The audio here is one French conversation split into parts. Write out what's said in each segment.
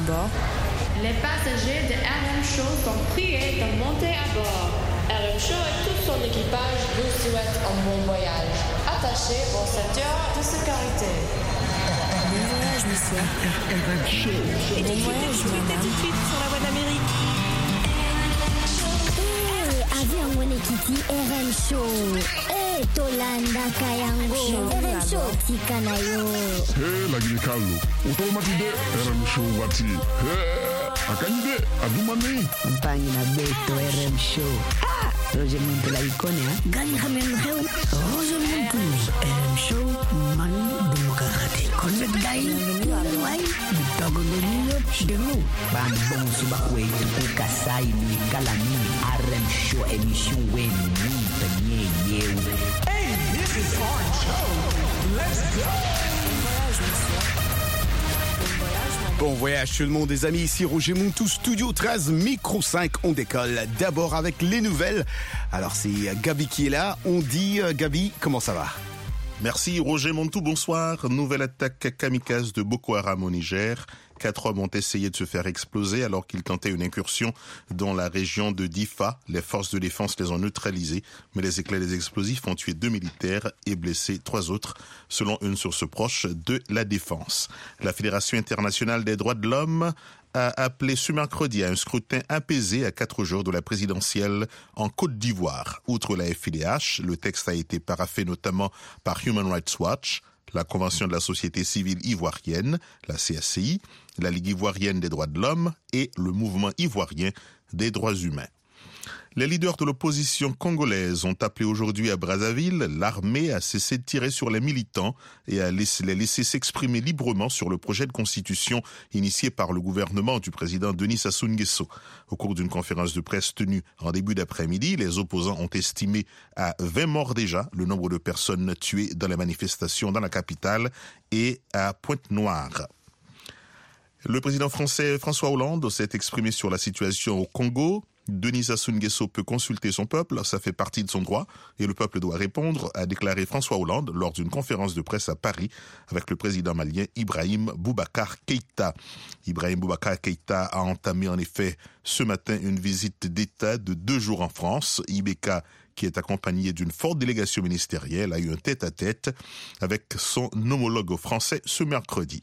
bord. Les passagers de RM Show sont priés de monter à bord. RM Show et tout son équipage vous souhaitent un bon voyage. Attachez vos ceintures de sécurité. Bon voyage, monsieur. RM Show. Bon voyage, madame. Tout de suite sur la voie d'Amérique. Avion Monekiti RM Show. Tolanda Kayango. RM Show Tikanayo. La Guinée Carlo. Automatique RM Show Wati. Akanyide Adumani. Campagne na Beto RM Show. Roger Muntu la icône, hein? Gani Hamel Heu. Roger Muntu. RM Show, Manu Demokrate. Convert Gaï. Wai. Togo de Nilo, Demo. Ban bon subakwe, tuku kasai, ni kalami. RM Show, émission Wen, ni Ye. Hey, this is RM Show. Let's go. Bon voyage tout le monde des amis, ici Roger Muntu, Studio 13, Micro 5, on décolle d'abord avec les nouvelles. Alors c'est Gabi qui est là, on dit Gabi, comment ça va? Merci Roger Muntu, bonsoir. Nouvelle attaque kamikaze de Boko Haram au Niger. 4 hommes ont essayé de se faire exploser alors qu'ils tentaient une incursion dans la région de Difa. Les forces de défense les ont neutralisés, mais les éclairs des explosifs ont tué 2 militaires et blessé 3 autres, selon une source proche de la défense. La Fédération internationale des droits de l'homme a appelé ce mercredi à un scrutin apaisé à 4 jours de la présidentielle en Côte d'Ivoire. Outre la FIDH, le texte a été paraphé notamment par Human Rights Watch, la Convention de la société civile ivoirienne, la CSCI, la Ligue ivoirienne des droits de l'homme et le Mouvement ivoirien des droits humains. Les leaders de l'opposition congolaise ont appelé aujourd'hui à Brazzaville l'armée à cesser de tirer sur les militants et à les laisser s'exprimer librement sur le projet de constitution initié par le gouvernement du président Denis Sassou Nguesso. Au cours d'une conférence de presse tenue en début d'après-midi, les opposants ont estimé à 20 morts déjà le nombre de personnes tuées dans les manifestations dans la capitale et à Pointe-Noire. Le président français François Hollande s'est exprimé sur la situation au Congo. Denis Sassou Nguesso peut consulter son peuple, ça fait partie de son droit, et le peuple doit répondre, a déclaré François Hollande lors d'une conférence de presse à Paris avec le président malien Ibrahim Boubacar Keïta. Ibrahim Boubacar Keïta a entamé en effet ce matin une visite d'État de 2 jours en France. IBK, qui est accompagné d'une forte délégation ministérielle, a eu un tête-à-tête avec son homologue français ce mercredi.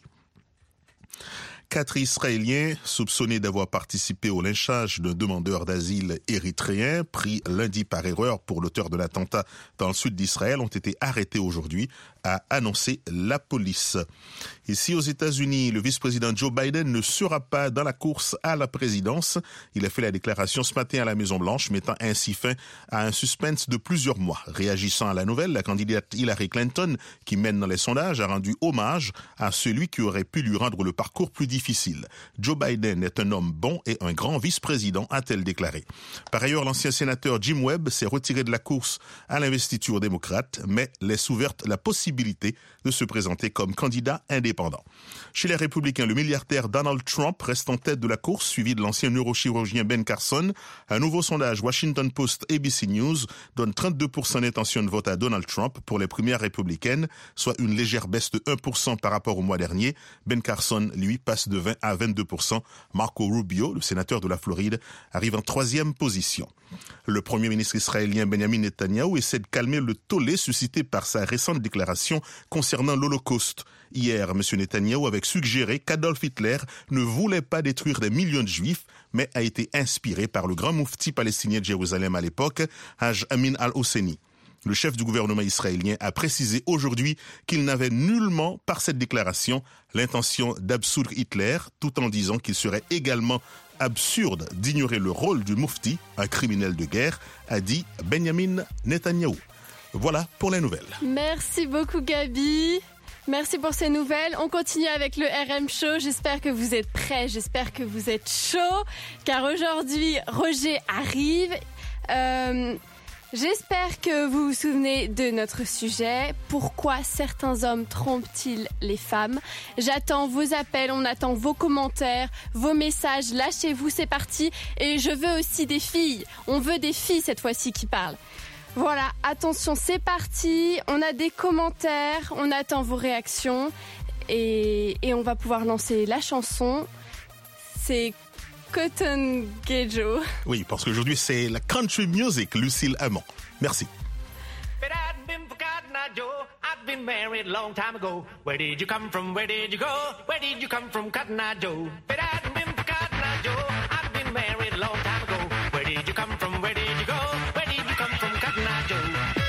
4 Israéliens soupçonnés d'avoir participé au lynchage d'un demandeur d'asile érythréen pris lundi par erreur pour l'auteur de l'attentat dans le sud d'Israël ont été arrêtés aujourd'hui, a annoncé la police. Ici aux États-Unis, le vice-président Joe Biden ne sera pas dans la course à la présidence. Il a fait la déclaration ce matin à la Maison-Blanche, mettant ainsi fin à un suspense de plusieurs mois. Réagissant à la nouvelle, la candidate Hillary Clinton, qui mène dans les sondages, a rendu hommage à celui qui aurait pu lui rendre le parcours plus difficile. Joe Biden est un homme bon et un grand vice-président, a-t-elle déclaré. Par ailleurs, l'ancien sénateur Jim Webb s'est retiré de la course à l'investiture démocrate, mais laisse ouverte la possibilité de se présenter comme candidat indépendant. Chez les Républicains, le milliardaire Donald Trump reste en tête de la course, suivi de l'ancien neurochirurgien Ben Carson. Un nouveau sondage Washington Post ABC News donne 32% d'intention de vote à Donald Trump pour les primaires républicaines, soit une légère baisse de 1% par rapport au mois dernier. Ben Carson, lui, passe de 20 à 22%. Marco Rubio, le sénateur de la Floride, arrive en 3e position. Le premier ministre israélien Benjamin Netanyahou essaie de calmer le tollé suscité par sa récente déclaration concernant l'Holocauste. Hier, M. Netanyahou avait suggéré qu'Adolf Hitler ne voulait pas détruire des millions de juifs, mais a été inspiré par le grand moufti palestinien de Jérusalem à l'époque, Haj Amin al-Hosseini. Le chef du gouvernement israélien a précisé aujourd'hui qu'il n'avait nullement, par cette déclaration, l'intention d'absoudre Hitler, tout en disant qu'il serait également absurde d'ignorer le rôle du moufti, un criminel de guerre, a dit Benjamin Netanyahou. Voilà pour les nouvelles. Merci beaucoup Gabi. Merci pour ces nouvelles. On continue avec le RM Show. J'espère que vous êtes prêts, j'espère que vous êtes chauds, car aujourd'hui, Roger arrive. J'espère que vous vous souvenez de notre sujet. Pourquoi certains hommes trompent-ils les femmes? J'attends vos appels, on attend vos commentaires, vos messages. Lâchez-vous, c'est parti. Et je veux aussi des filles. On veut des filles cette fois-ci qui parlent. Voilà, attention, c'est parti. On a des commentaires, on attend vos réactions. Et on va pouvoir lancer la chanson. C'est Cotton Ghetto. Oui, parce qu'aujourd'hui, c'est la country music, Lucille Amand. Merci. But I've been forgotten, Joe. I've been married a long time ago. Where did you come from? Where did you go? Where did you come from, Cotton Eye Joe? But I've been forgotten, Joe. I've been married a long time ago. Where did you come from? Where did you go? Where did you come from, Cotton Eye Joe?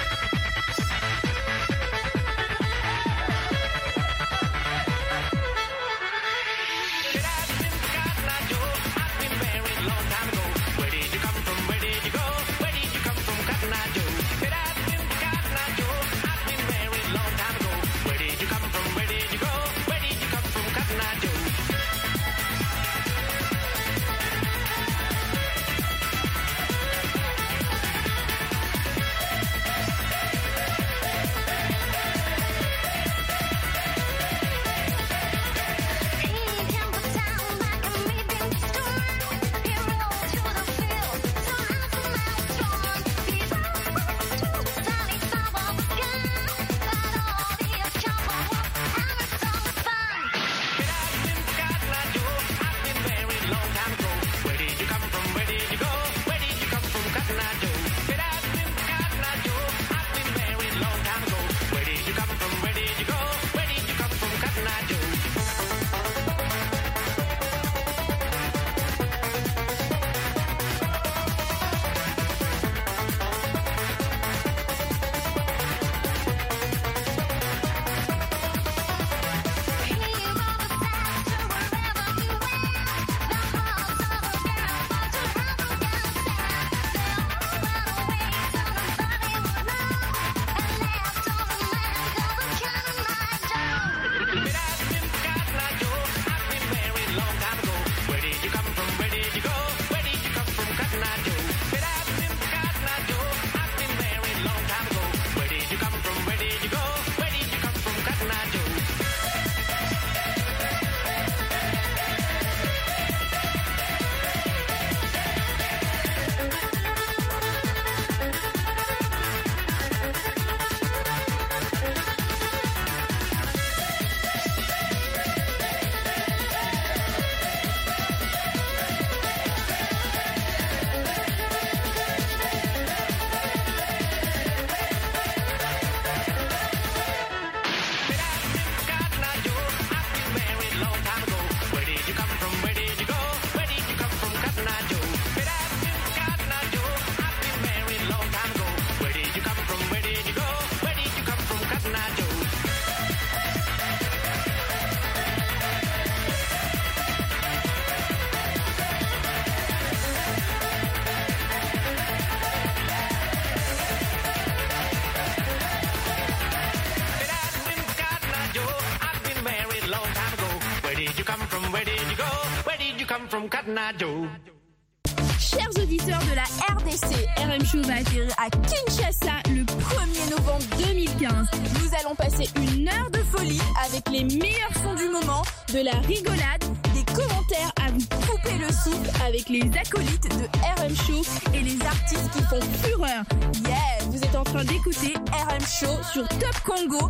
Chers auditeurs de la RDC, RM Show va atterrir à Kinshasa le 1er novembre 2015. Nous allons passer une heure de folie avec les meilleurs sons du moment, de la rigolade, des commentaires à vous couper le souffle avec les acolytes de RM Show et les artistes qui font fureur. Yeah, vous êtes en train d'écouter RM Show sur Top Congo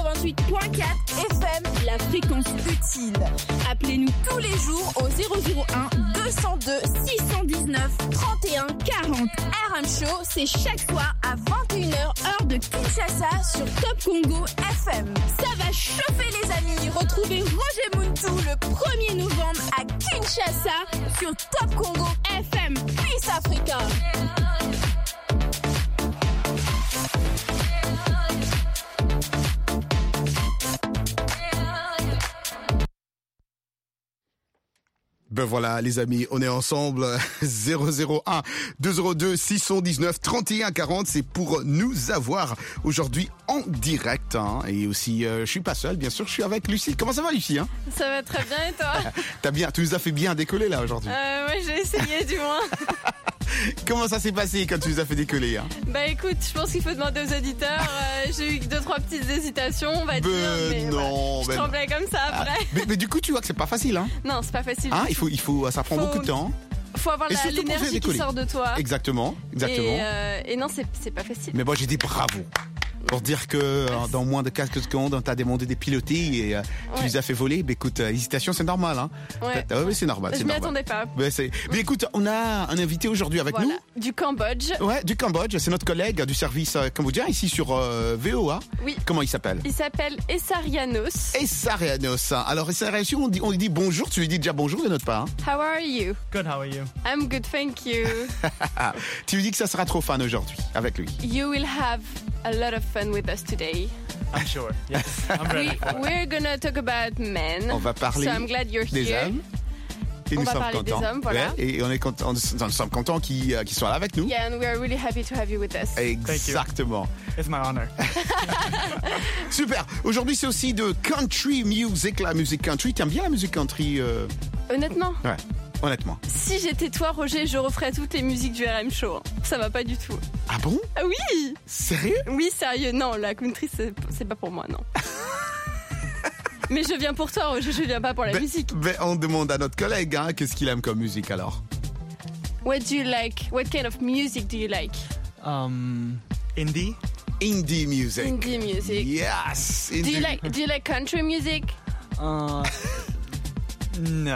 88.4 FM, la fréquence utile. Appelez-nous tous les jours au 001 202 619 31 40. RM Show, c'est chaque soir à 21h heure de Kinshasa sur Top Congo FM. Ça va chauffer les amis. Retrouvez Roger Muntu le 1er novembre à Kinshasa sur Top Congo FM. Peace Africa. Ben voilà les amis, on est ensemble. 001 202 619 31 40, c'est pour nous avoir aujourd'hui en direct. Hein. Et aussi, je suis pas seul, bien sûr, je suis avec Lucie. Comment ça va Lucie hein? Ça va très bien et toi? Tu nous as fait bien décoller là aujourd'hui. Ouais, j'ai essayé du moins. Comment ça s'est passé quand tu nous as fait décoller hein? Bah écoute, je pense qu'il faut demander aux auditeurs. J'ai eu 2-3 petites hésitations, on va dire. Mais non, voilà, je tremblais comme ça après. Mais du coup, tu vois que c'est pas facile. Hein? Non, c'est pas facile. Hein, ça prend beaucoup de temps. Faut avoir l'énergie qui sort de toi. Exactement. Et non, c'est pas facile. Mais moi, j'ai dit bravo. Pour dire que dans moins de quelques secondes, on t'a demandé de piloter et tu les as fait voler. Bah, écoute, hésitation, c'est normal. Hein. Ouais. Oui, c'est normal. Je m'y attendais pas. Mais écoute, on a un invité aujourd'hui avec nous. Du Cambodge. Ouais, du Cambodge. C'est notre collègue du service cambodgien ici sur VOA. Oui. Comment il s'appelle? Il s'appelle Essarianos. Essarianos. Alors, Essarianos, on lui dit bonjour. Tu lui dis déjà bonjour de notre part. How are you? Good, how are you? I'm good, thank you. Tu lui dis que ça sera trop fun aujourd'hui avec lui. You will have a lot of fun with us today. I'm sure. Yes, I'm ready. We're gonna talk about men. On va parler so I'm glad you're des here. hommes. Et on nous va sommes parler contents. des hommes, voilà. Ouais, et on est contents, nous sommes contents qu'ils soient là avec nous. Yeah, and we are really happy to have you with us. Exactement. It's my honor. Super. Aujourd'hui, c'est aussi de country music, la musique country. T'aimes bien la musique country Honnêtement? Ouais. Honnêtement. Si j'étais toi, Roger, je referais toutes les musiques du RM Show. Ça va pas du tout. Ah bon? Ah oui! Sérieux? Oui, sérieux. Non, la country, c'est pas pour moi, non. Mais je viens pour toi, Roger, je viens pas pour la musique. On demande à notre collègue, hein, qu'est-ce qu'il aime comme musique alors? What do you like? What kind of music do you like? Indie. Indie music. Indie music. Yes. Do you like country music? No.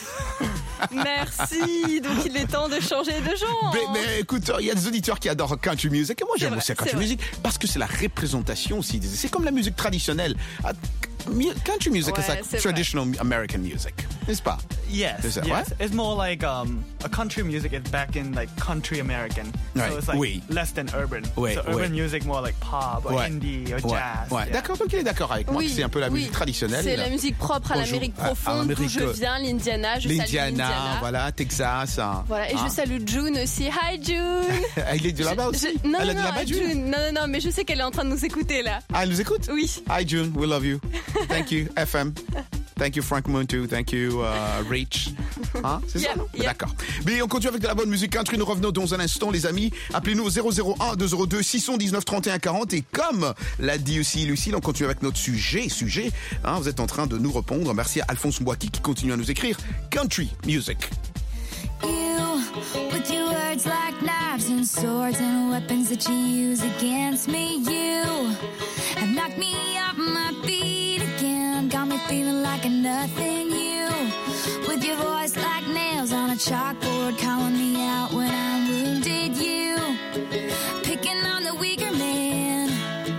Merci. Donc il est temps de changer de genre. Mais écoute, il y a des auditeurs qui adorent country music et moi j'aime aussi country music parce que c'est la représentation aussi. C'est comme la musique traditionnelle. Country music is like traditional American music, n'est-ce pas? Yes, yes. Ouais? It's more like a country music is back in like country American, so it's like less than urban. So urban music more like pop or indie or jazz. Ouais. D'accord, donc il est d'accord avec moi que c'est un peu la musique traditionnelle. C'est la musique propre à l'Amérique profonde d'où je viens, l'Indiana. L'Indiana, voilà, Texas. Voilà, et je salue June aussi. Hi June. Elle est de là-bas aussi? Non, elle est de là-bas, June? Non, mais je sais qu'elle est en train de nous écouter là. Ah, elle nous écoute? Oui. Hi June, we love you. Thank you, FM. Thank you, Frank Muntu. Thank you, Rich. Hein, c'est ça? D'accord. Mais on continue avec de la bonne musique country. Nous revenons dans un instant, les amis. Appelez-nous au 001-202 619 31 40. Et comme l'a dit aussi Lucille, on continue avec notre sujet. Hein, vous êtes en train de nous répondre. Merci à Alphonse Mbouaki qui continue à nous écrire. Country music. You, with your words like knives and swords and weapons that you use against me, you have knocked me off my feet again, got me feeling like a nothing. You, with your voice like nails on a chalkboard, calling me out when I'm wounded. You, picking on the weaker man.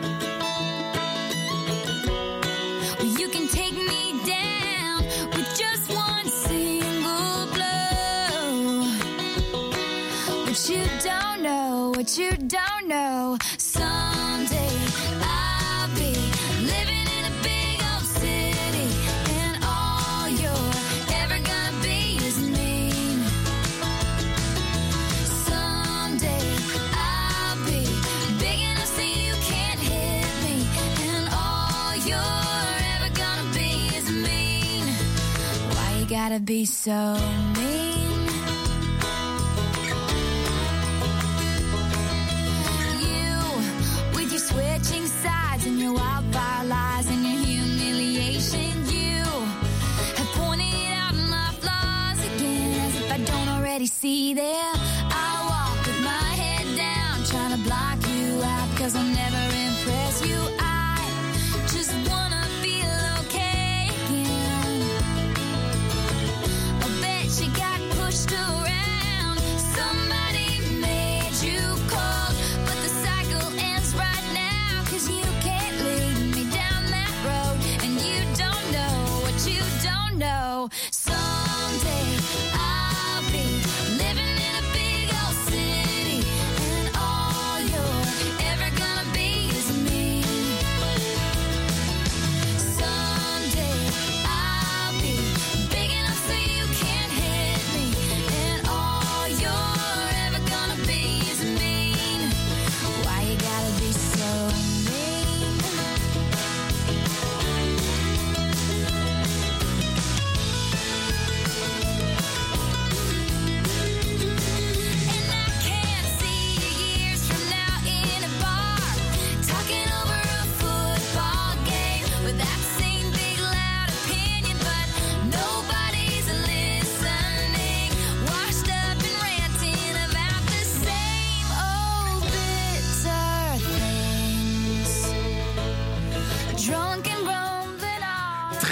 Well, you can take me down with just one single blow. What you don't know, someday I'll be living in a big old city, and all you're ever gonna be is me. Someday I'll be big enough so you can't hit me, and all you're ever gonna be is mean. Why you gotta be so mean? Switching sides and your wildfire lies and your humiliation. You have pointed out my flaws again, as if I don't already see them. I walk with my head down, trying to block you out, 'cause I'll never impress you. I just wanna feel okay again. I bet you got pushed around, somebody made you cold, but the cycle ends right now, 'cause you can't lead me down that road, and you don't know what you don't know. Someday I'll be living in a big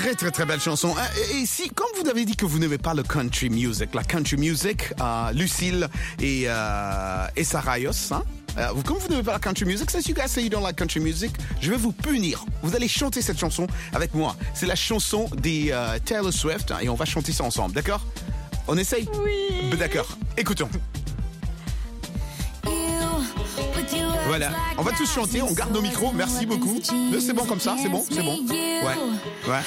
Très très très belle chanson. Et si, comme vous avez dit que vous n'aimez pas le country music, la country music, Lucille et Sarayos, hein? Comme vous n'aimez pas la country music, since you guys say you don't like country music, je vais vous punir. Vous allez chanter cette chanson avec moi. C'est la chanson des Taylor Swift, hein, et on va chanter ça ensemble, d'accord? On essaye? Oui. D'accord. Écoutons. Voilà, on va tous chanter, on garde nos micros, merci beaucoup. C'est bon comme ça, c'est bon, c'est bon. Ouais, ouais.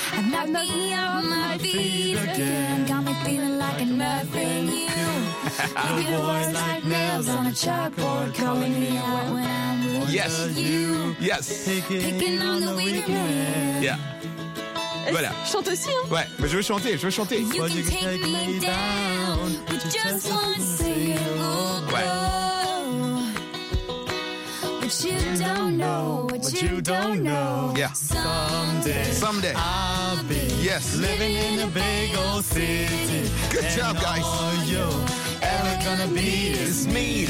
Yes, yes. Yeah. Voilà. Chante aussi, hein? Ouais, mais je veux chanter. Ouais. What you don't know. Yeah. Someday. I'll be living in a big old city. Good job, guys. All you're ever gonna be is me.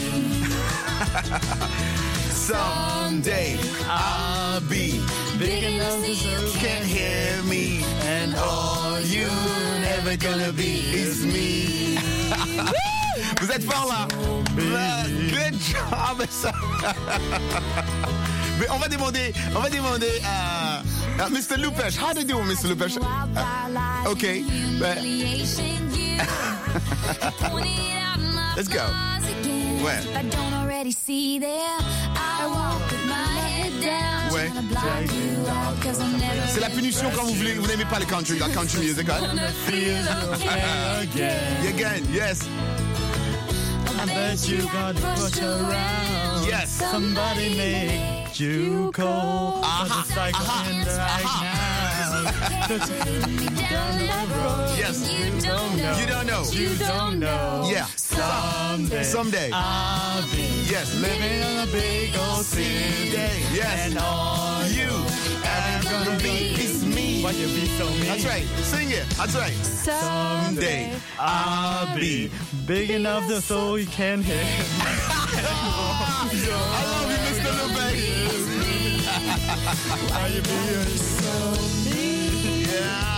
Someday I'll be big enough so you can't hear me, and all you're ever gonna be is me. Vous êtes fort là. Good job. Mais on va demander à Mr. Lupesh. How do you do, Mr. Lupesh? Okay. Let's go. Ouais. Ouais. C'est la punition quand vous n'aimez pas la country music, hein? Again, yes. I bet you got to push around. Yes. Somebody make you cold. The cycle in right now. Yes. You don't know. Yeah. Someday. I'll be living in a big old city. Yes. And all you ever gonna be is me. Why you be so mean? That's right. Sing it. That's right. Someday I'll be big enough so you can hear me. I love you, Mr. Lupesh. Why you being so mean? Yeah.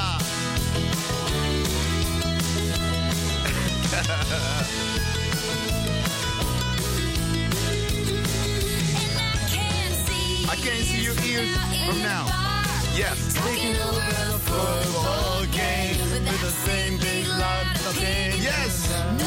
I can't see your ears from now. Yes. Taking over a football game with the same big line of things. Yes.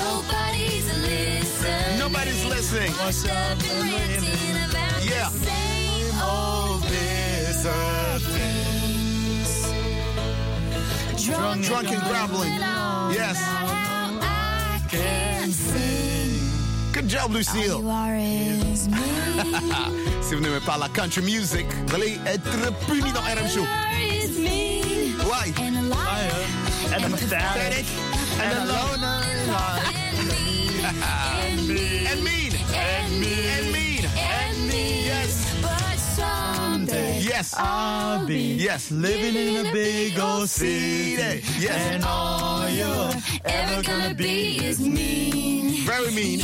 Nobody's listening. What's up and living about Yeah. the same old bitter things. Drunk and grappling. Yes. I can sing. Good job, Lucille. Si vous n'aimez pas la country music, vous allez être puni dans RM Show. Why? And I'm pathetic. And a loner. And mean. Yes. But someday Yes. I'll be Yes. living in a big old city. Yes. And all you're ever gonna be is mean. Very mean.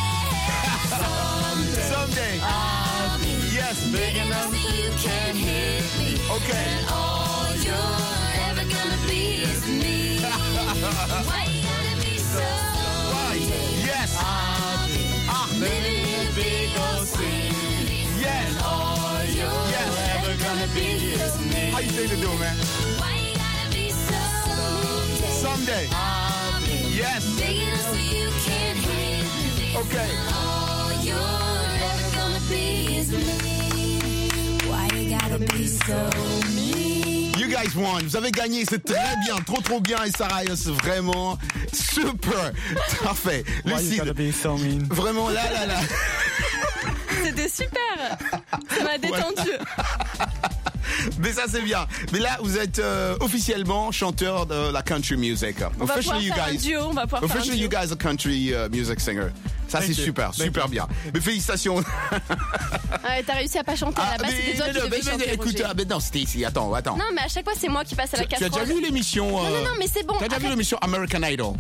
Someday. I'll be Yes. big enough so you can hit me. Okay. And all you're ever gonna be is me. Why you gotta be so Why? Yes. I'll be living in a big old city. Yes. And all you're ever gonna be is me. How you think to do, man? Why you gotta be so Someday. I'll be Yes. big enough so you can hit me. Okay. All you're ever gonna be is me. Why you gotta be so mean? You guys won. Vous avez gagné. C'est très bien. Trop bien. Et Sarayos, c'est vraiment super. Parfait. Why you gotta be so mean? Vraiment là. C'était super. Ça m'a détendu. Mais ça c'est bien. Mais là vous êtes officiellement chanteur de la country music. On va pouvoir faire un duo. On va pouvoir faire un Officially duo. you guys are country music singer. Ça c'est super bien. Mais félicitations. Ouais, t'as réussi à pas chanter à la base, c'était toi qui devais chanter, écoute, Roger. mais non, c'était ici. Attends. Non, mais à chaque fois c'est moi qui passe à la Tu as casserole. déjà vu l'émission Non, mais c'est bon. T'as déjà vu arrête. l'émission American Idol?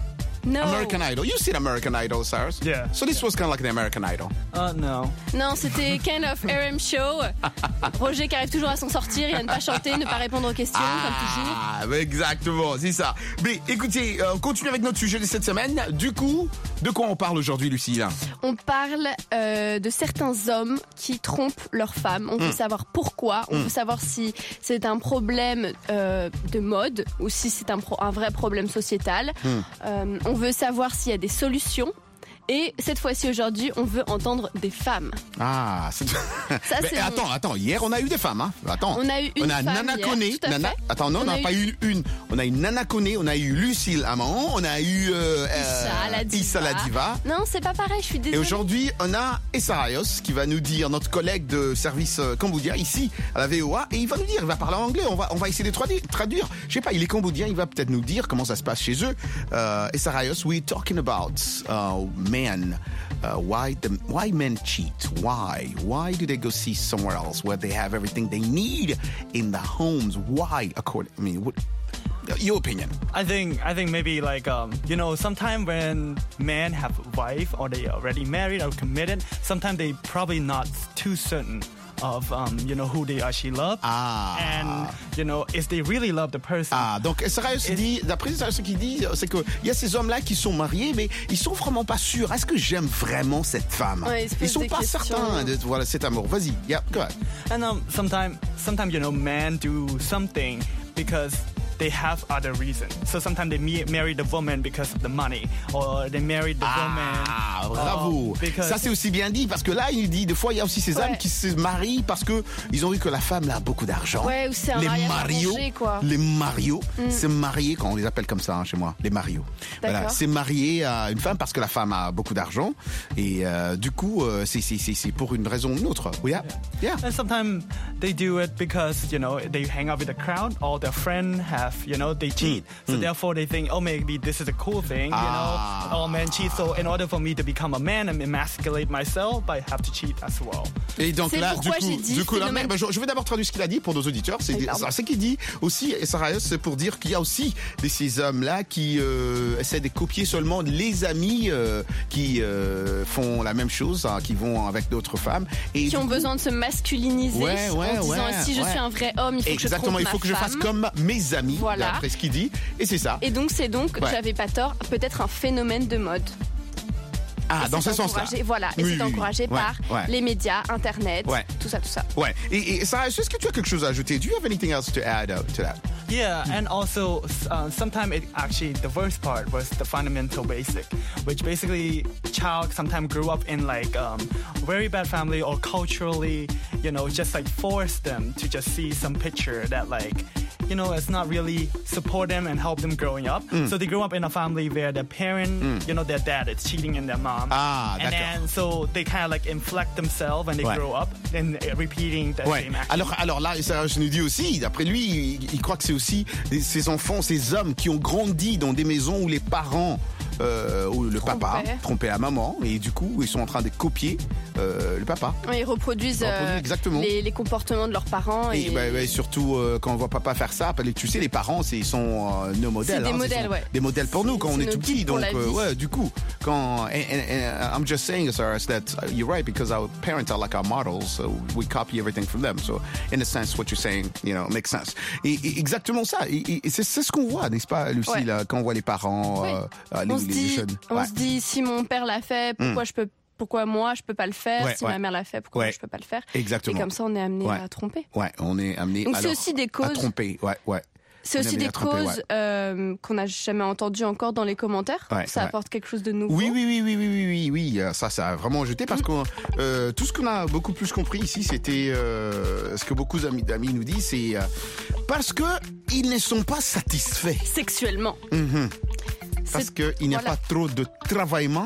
No. American Idol. You've seen American Idol, Cyrus? Yeah. So this was kind of like an American Idol. No. Non, c'était kind of RM show. Roger qui arrive toujours à s'en sortir, il va ne pas chanter, ne pas répondre aux questions, comme toujours. Ah, exactement, c'est ça. Mais écoutez, on continue avec notre sujet de cette semaine. Du coup, de quoi on parle aujourd'hui, Lucille? On parle de certains hommes qui trompent leurs femmes. On veut savoir pourquoi. On veut savoir si c'est un problème de mode ou si c'est un vrai problème sociétal. On veut savoir s'il y a des solutions. Et cette fois-ci, aujourd'hui, on veut entendre des femmes. Ah, Ça, mais attends, hier on a eu des femmes, hein. Attends. On a eu une femme Nana hier, Koné, tout à fait. Attends, non, on n'a pas eu une. On a eu Nana Koné, on a eu Lucille Amand, on a eu Issa la Diva. Non, c'est pas pareil, je suis désolée. Et aujourd'hui, on a Essarayos qui va nous dire, notre collègue de service cambodgien ici à la VOA, et il va nous dire, il va parler en anglais, on va essayer de traduire. Je sais pas, il est cambodgien, il va peut-être nous dire comment ça se passe chez eux. Essarayos, we're talking about men. Why men cheat? Why do they go see somewhere else where they have everything they need in the homes? Why? Your opinion? I think maybe like sometimes when men have a wife or they already married or committed, sometimes they probably not too certain of who they actually love and if they really love the person. Donc Essarayos dit, d'après ce qu'il dit, c'est que il y a ces hommes-là qui sont mariés, mais ils sont vraiment pas sûrs. Est-ce que j'aime vraiment cette femme? Ils sont pas certains de cet amour. Vas-y, go ahead. And sometimes men do something because they have other reasons. So sometimes they marry the woman because of the money, or they marry the woman. Ah, bravo. Ça c'est aussi bien dit, parce que là il dit des fois il y a aussi ces hommes qui se marient parce que ils ont vu que la femme a beaucoup d'argent. Ouais, ou c'est un mariage arrangé, quoi. Les marios, c'est marié, quand on les appelle comme ça chez moi, les marios. Voilà, c'est marié à une femme parce que la femme a beaucoup d'argent et du coup c'est pour une raison ou une autre. Yeah. And sometimes they do it because they hang out with a crowd, or their friend have they cheat, so therefore they think, oh, maybe this is a cool thing, all men cheat, so in order for me to become a man and emasculate myself, I have to cheat as well. Et donc là, du coup, je vais d'abord traduire ce qu'il a dit pour nos auditeurs. C'est qu'il dit aussi, Essarayos, c'est pour dire qu'il y a aussi ces hommes-là qui essaient de copier seulement les amis qui font la même chose, qui vont avec d'autres femmes. Et qui ont besoin de se masculiniser en disant, si je suis un vrai homme, il faut que je trompe ma femme. Exactement, il faut que je fasse comme mes amis. Voilà. Après ce qu'il dit, et c'est ça. Et donc j'avais pas tort, peut-être un phénomène de mode. Dans ce sens-là. Voilà, et c'est encouragé par les médias, Internet, tout ça. Ouais. Et Sarah, est-ce que tu as quelque chose à ajouter? Do you have anything else to add to that? Yeah, and also sometimes the worst part was the fundamental basic, which basically child sometimes grew up in like very bad family, or culturally, just like force them to just see some picture that like it's not really support them and help them growing up. So they grew up in a family where their parent, their dad is cheating in their mom. And then so they kind of like inflect themselves when they grow up and repeating the same action. Alors là, Essarayos nous dit aussi, d'après lui, il croit que c'est aussi ces enfants, ces hommes qui ont grandi dans des maisons où les parents où le papa trompait la maman, et du coup ils sont en train de copier le papa. Ils reproduisent exactement les comportements de leurs parents. Et surtout quand on voit papa faire ça, tu sais, les parents ils sont nos modèles. C'est des modèles, des modèles pour nous quand on est tout petit. Donc du coup, quand I'm just saying, Cyrus, that you're right, because our parents are like our models, so we copy everything from them. So in a sense, what you're saying, makes sense. Et exactement ça. Et c'est ce qu'on voit, n'est-ce pas, Lucie, là, quand on voit les parents, on se dit, si mon père l'a fait, pourquoi moi je peux pas le faire? Si ma mère l'a fait, pourquoi moi, je peux pas le faire? Exactement. Et comme ça, on est amené à tromper. On est amené c'est aussi des causes à tromper. C'est aussi des causes qu'on n'a jamais entendues encore dans les commentaires. Ça apporte quelque chose de nouveau. Oui. Ça a vraiment jeté, parce que tout ce qu'on a beaucoup plus compris ici, c'était ce que beaucoup d'amis nous disent, c'est parce que ils ne sont pas satisfaits sexuellement. Parce qu'il n'y a pas trop de travaillement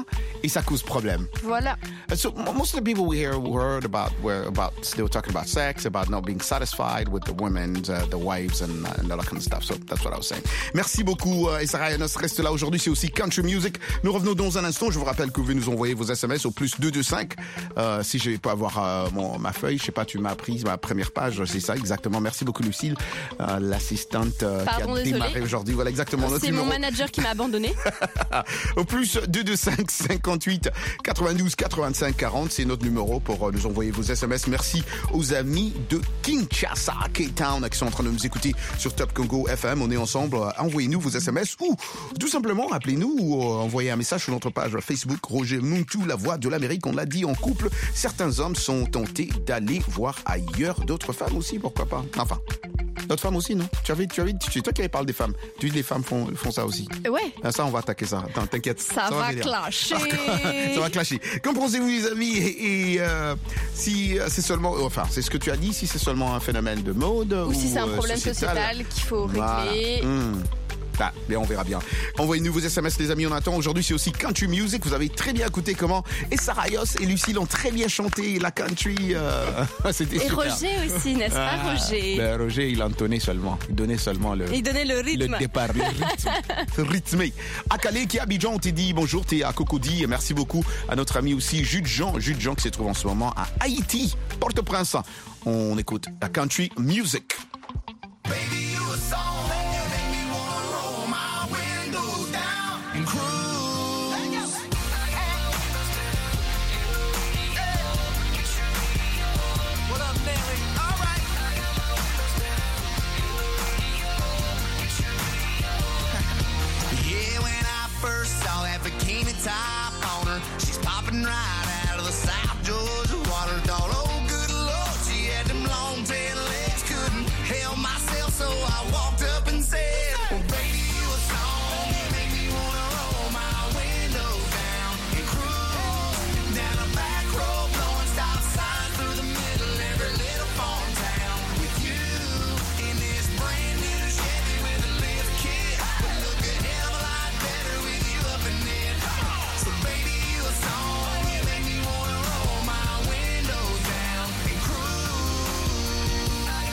et ça cause problème. Voilà. So most of the people we heard about they were talking about sex, about not being satisfied with the women, the wives and all that kind of stuff. So that's what I was saying. Merci beaucoup, Sarah Yanos reste là aujourd'hui. C'est aussi Country Music. Nous revenons dans un instant. Je vous rappelle que vous pouvez nous envoyer vos SMS au plus 225. Si je vais pas avoir ma feuille, je sais pas, tu m'as pris ma première page. C'est ça, exactement. Merci beaucoup, Lucille, l'assistante qui a démarré aujourd'hui. Voilà, exactement. C'est mon manager qui m'a abandonné. Au plus 225 58 92 85 40, c'est notre numéro pour nous envoyer vos SMS. Merci aux amis de Kinshasa, K-Town, qui sont en train de nous écouter sur Top Congo FM. On est ensemble. Envoyez-nous vos SMS ou tout simplement appelez-nous ou envoyez un message sur notre page Facebook Roger Muntu, la voix de l'Amérique. On l'a dit, en couple, certains hommes sont tentés d'aller voir ailleurs, d'autres femmes aussi, pourquoi pas. Enfin, d'autres femmes aussi, non? C'est toi qui parles des femmes. Tu dis les femmes font ça aussi. Ouais. Ça, on va attaquer ça. Attends, t'inquiète. Ça va clasher. Ça va clasher. Qu'en pensez-vous, les amis? Et si c'est seulement, enfin, c'est ce que tu as dit, si c'est seulement un phénomène de mode ou si c'est un problème sociétal qu'il faut régler. Voilà. Ah, mais on verra bien. Envoyez-nous vos SMS, les amis, on attend. Aujourd'hui, c'est aussi Country Music. Vous avez très bien écouté comment et Sarah Yos et Lucille ont très bien chanté la country. C'était super. Et Roger aussi, n'est-ce pas, Roger? Ben, Roger, il entonnait seulement. Il donnait seulement le rythme. Le départ, le rythme. Rythmé. À Calais, qui est à Abidjan, on t'a dit bonjour, t'es à Cocody. Et merci beaucoup à notre ami aussi, Jude Jean qui se trouve en ce moment à Haïti, Port-au-Prince. On écoute la Country Music. Baby, you a song. Top on her, she's popping right out of the South Georgia water. Thought, oh good Lord, she had them long tail legs, couldn't help myself, so I walked up and said, well, baby, you a song, you make me wanna roll my windows down and cruise down a back road, blowing stop signs through the middle of every little farm town. With you in this brand new Chevy with a lift kit, would look a hell of a lot better with you up in it. So baby, you a song, you make me wanna roll my windows down and cruise.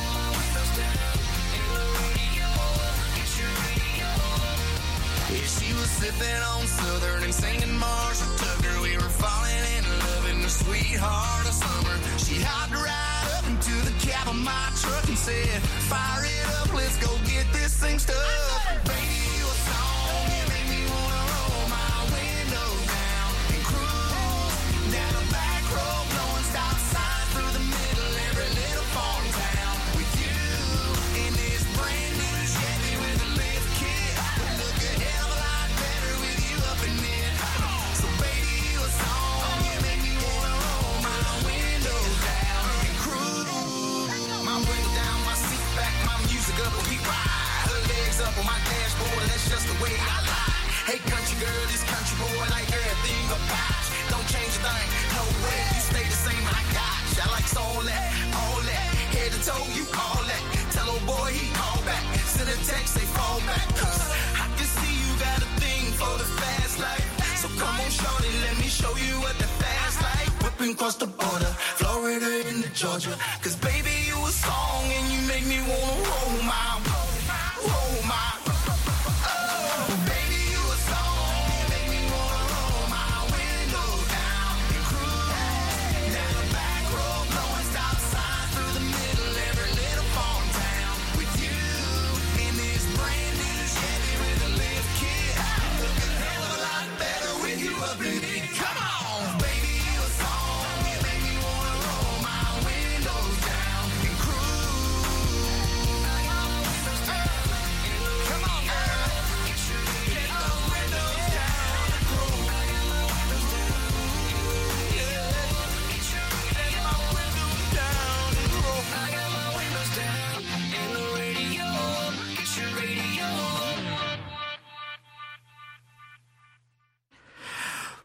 Yeah, she was sipping on Southern and singing Marshall Tucker. We were falling in love in the sweetheart of summer. She hopped right up into the cab of my truck and said, fire it up, let's go get this thing stuck. Baby, you a song, you make me wanna roll my windows down and cruise down a back road, blowing stop signs through the middle of every little farm town. With you in this brand new Chevy with a lift kit, would look a hell of a lot better with you up in it. So baby, you a song, you make me wanna roll my windows down and cruise. My window down, my seat back, my music up, and we ride. Her legs up on my dashboard, that's just the way I lie. Hey country girl, this country boy like everything about you. Don't change a thing, no way, you stay the same, I got you. I like all that, head to toe, you all that. Tell old boy he call back, send a text, they fall back. Cause I can see you got a thing for the fast life. So come on shorty, let me show you what the fast life. Whipping across the border, Florida into Georgia. Cause baby, you a song and you make me wanna roll my.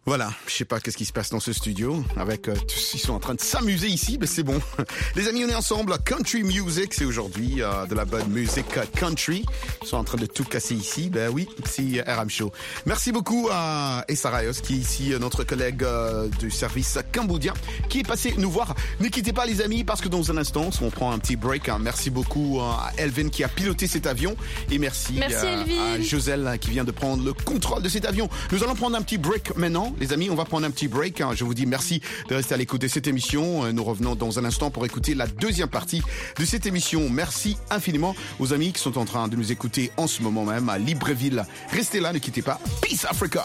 Voilà, je sais pas qu'est-ce qui se passe dans ce studio. Avec, ils sont en train de s'amuser ici, mais c'est bon. Les amis, on est ensemble. Country Music, c'est aujourd'hui de la bonne musique country. Ils sont en train de tout casser ici. Ben oui, c'est RM Show. Merci beaucoup à Essarayos, qui est ici notre collègue du service cambodgien, qui est passé nous voir. Ne quittez pas les amis, parce que dans un instant, on prend un petit break. Merci beaucoup à Elvin qui a piloté cet avion. Et merci à Joselle qui vient de prendre le contrôle de cet avion. Nous allons prendre un petit break maintenant. Les amis, on va prendre un petit break. Je vous dis merci de rester à l'écoute de cette émission. Nous revenons dans un instant pour écouter la deuxième partie de cette émission. Merci infiniment aux amis qui sont en train de nous écouter en ce moment même à Libreville. Restez là, ne quittez pas. Peace Africa!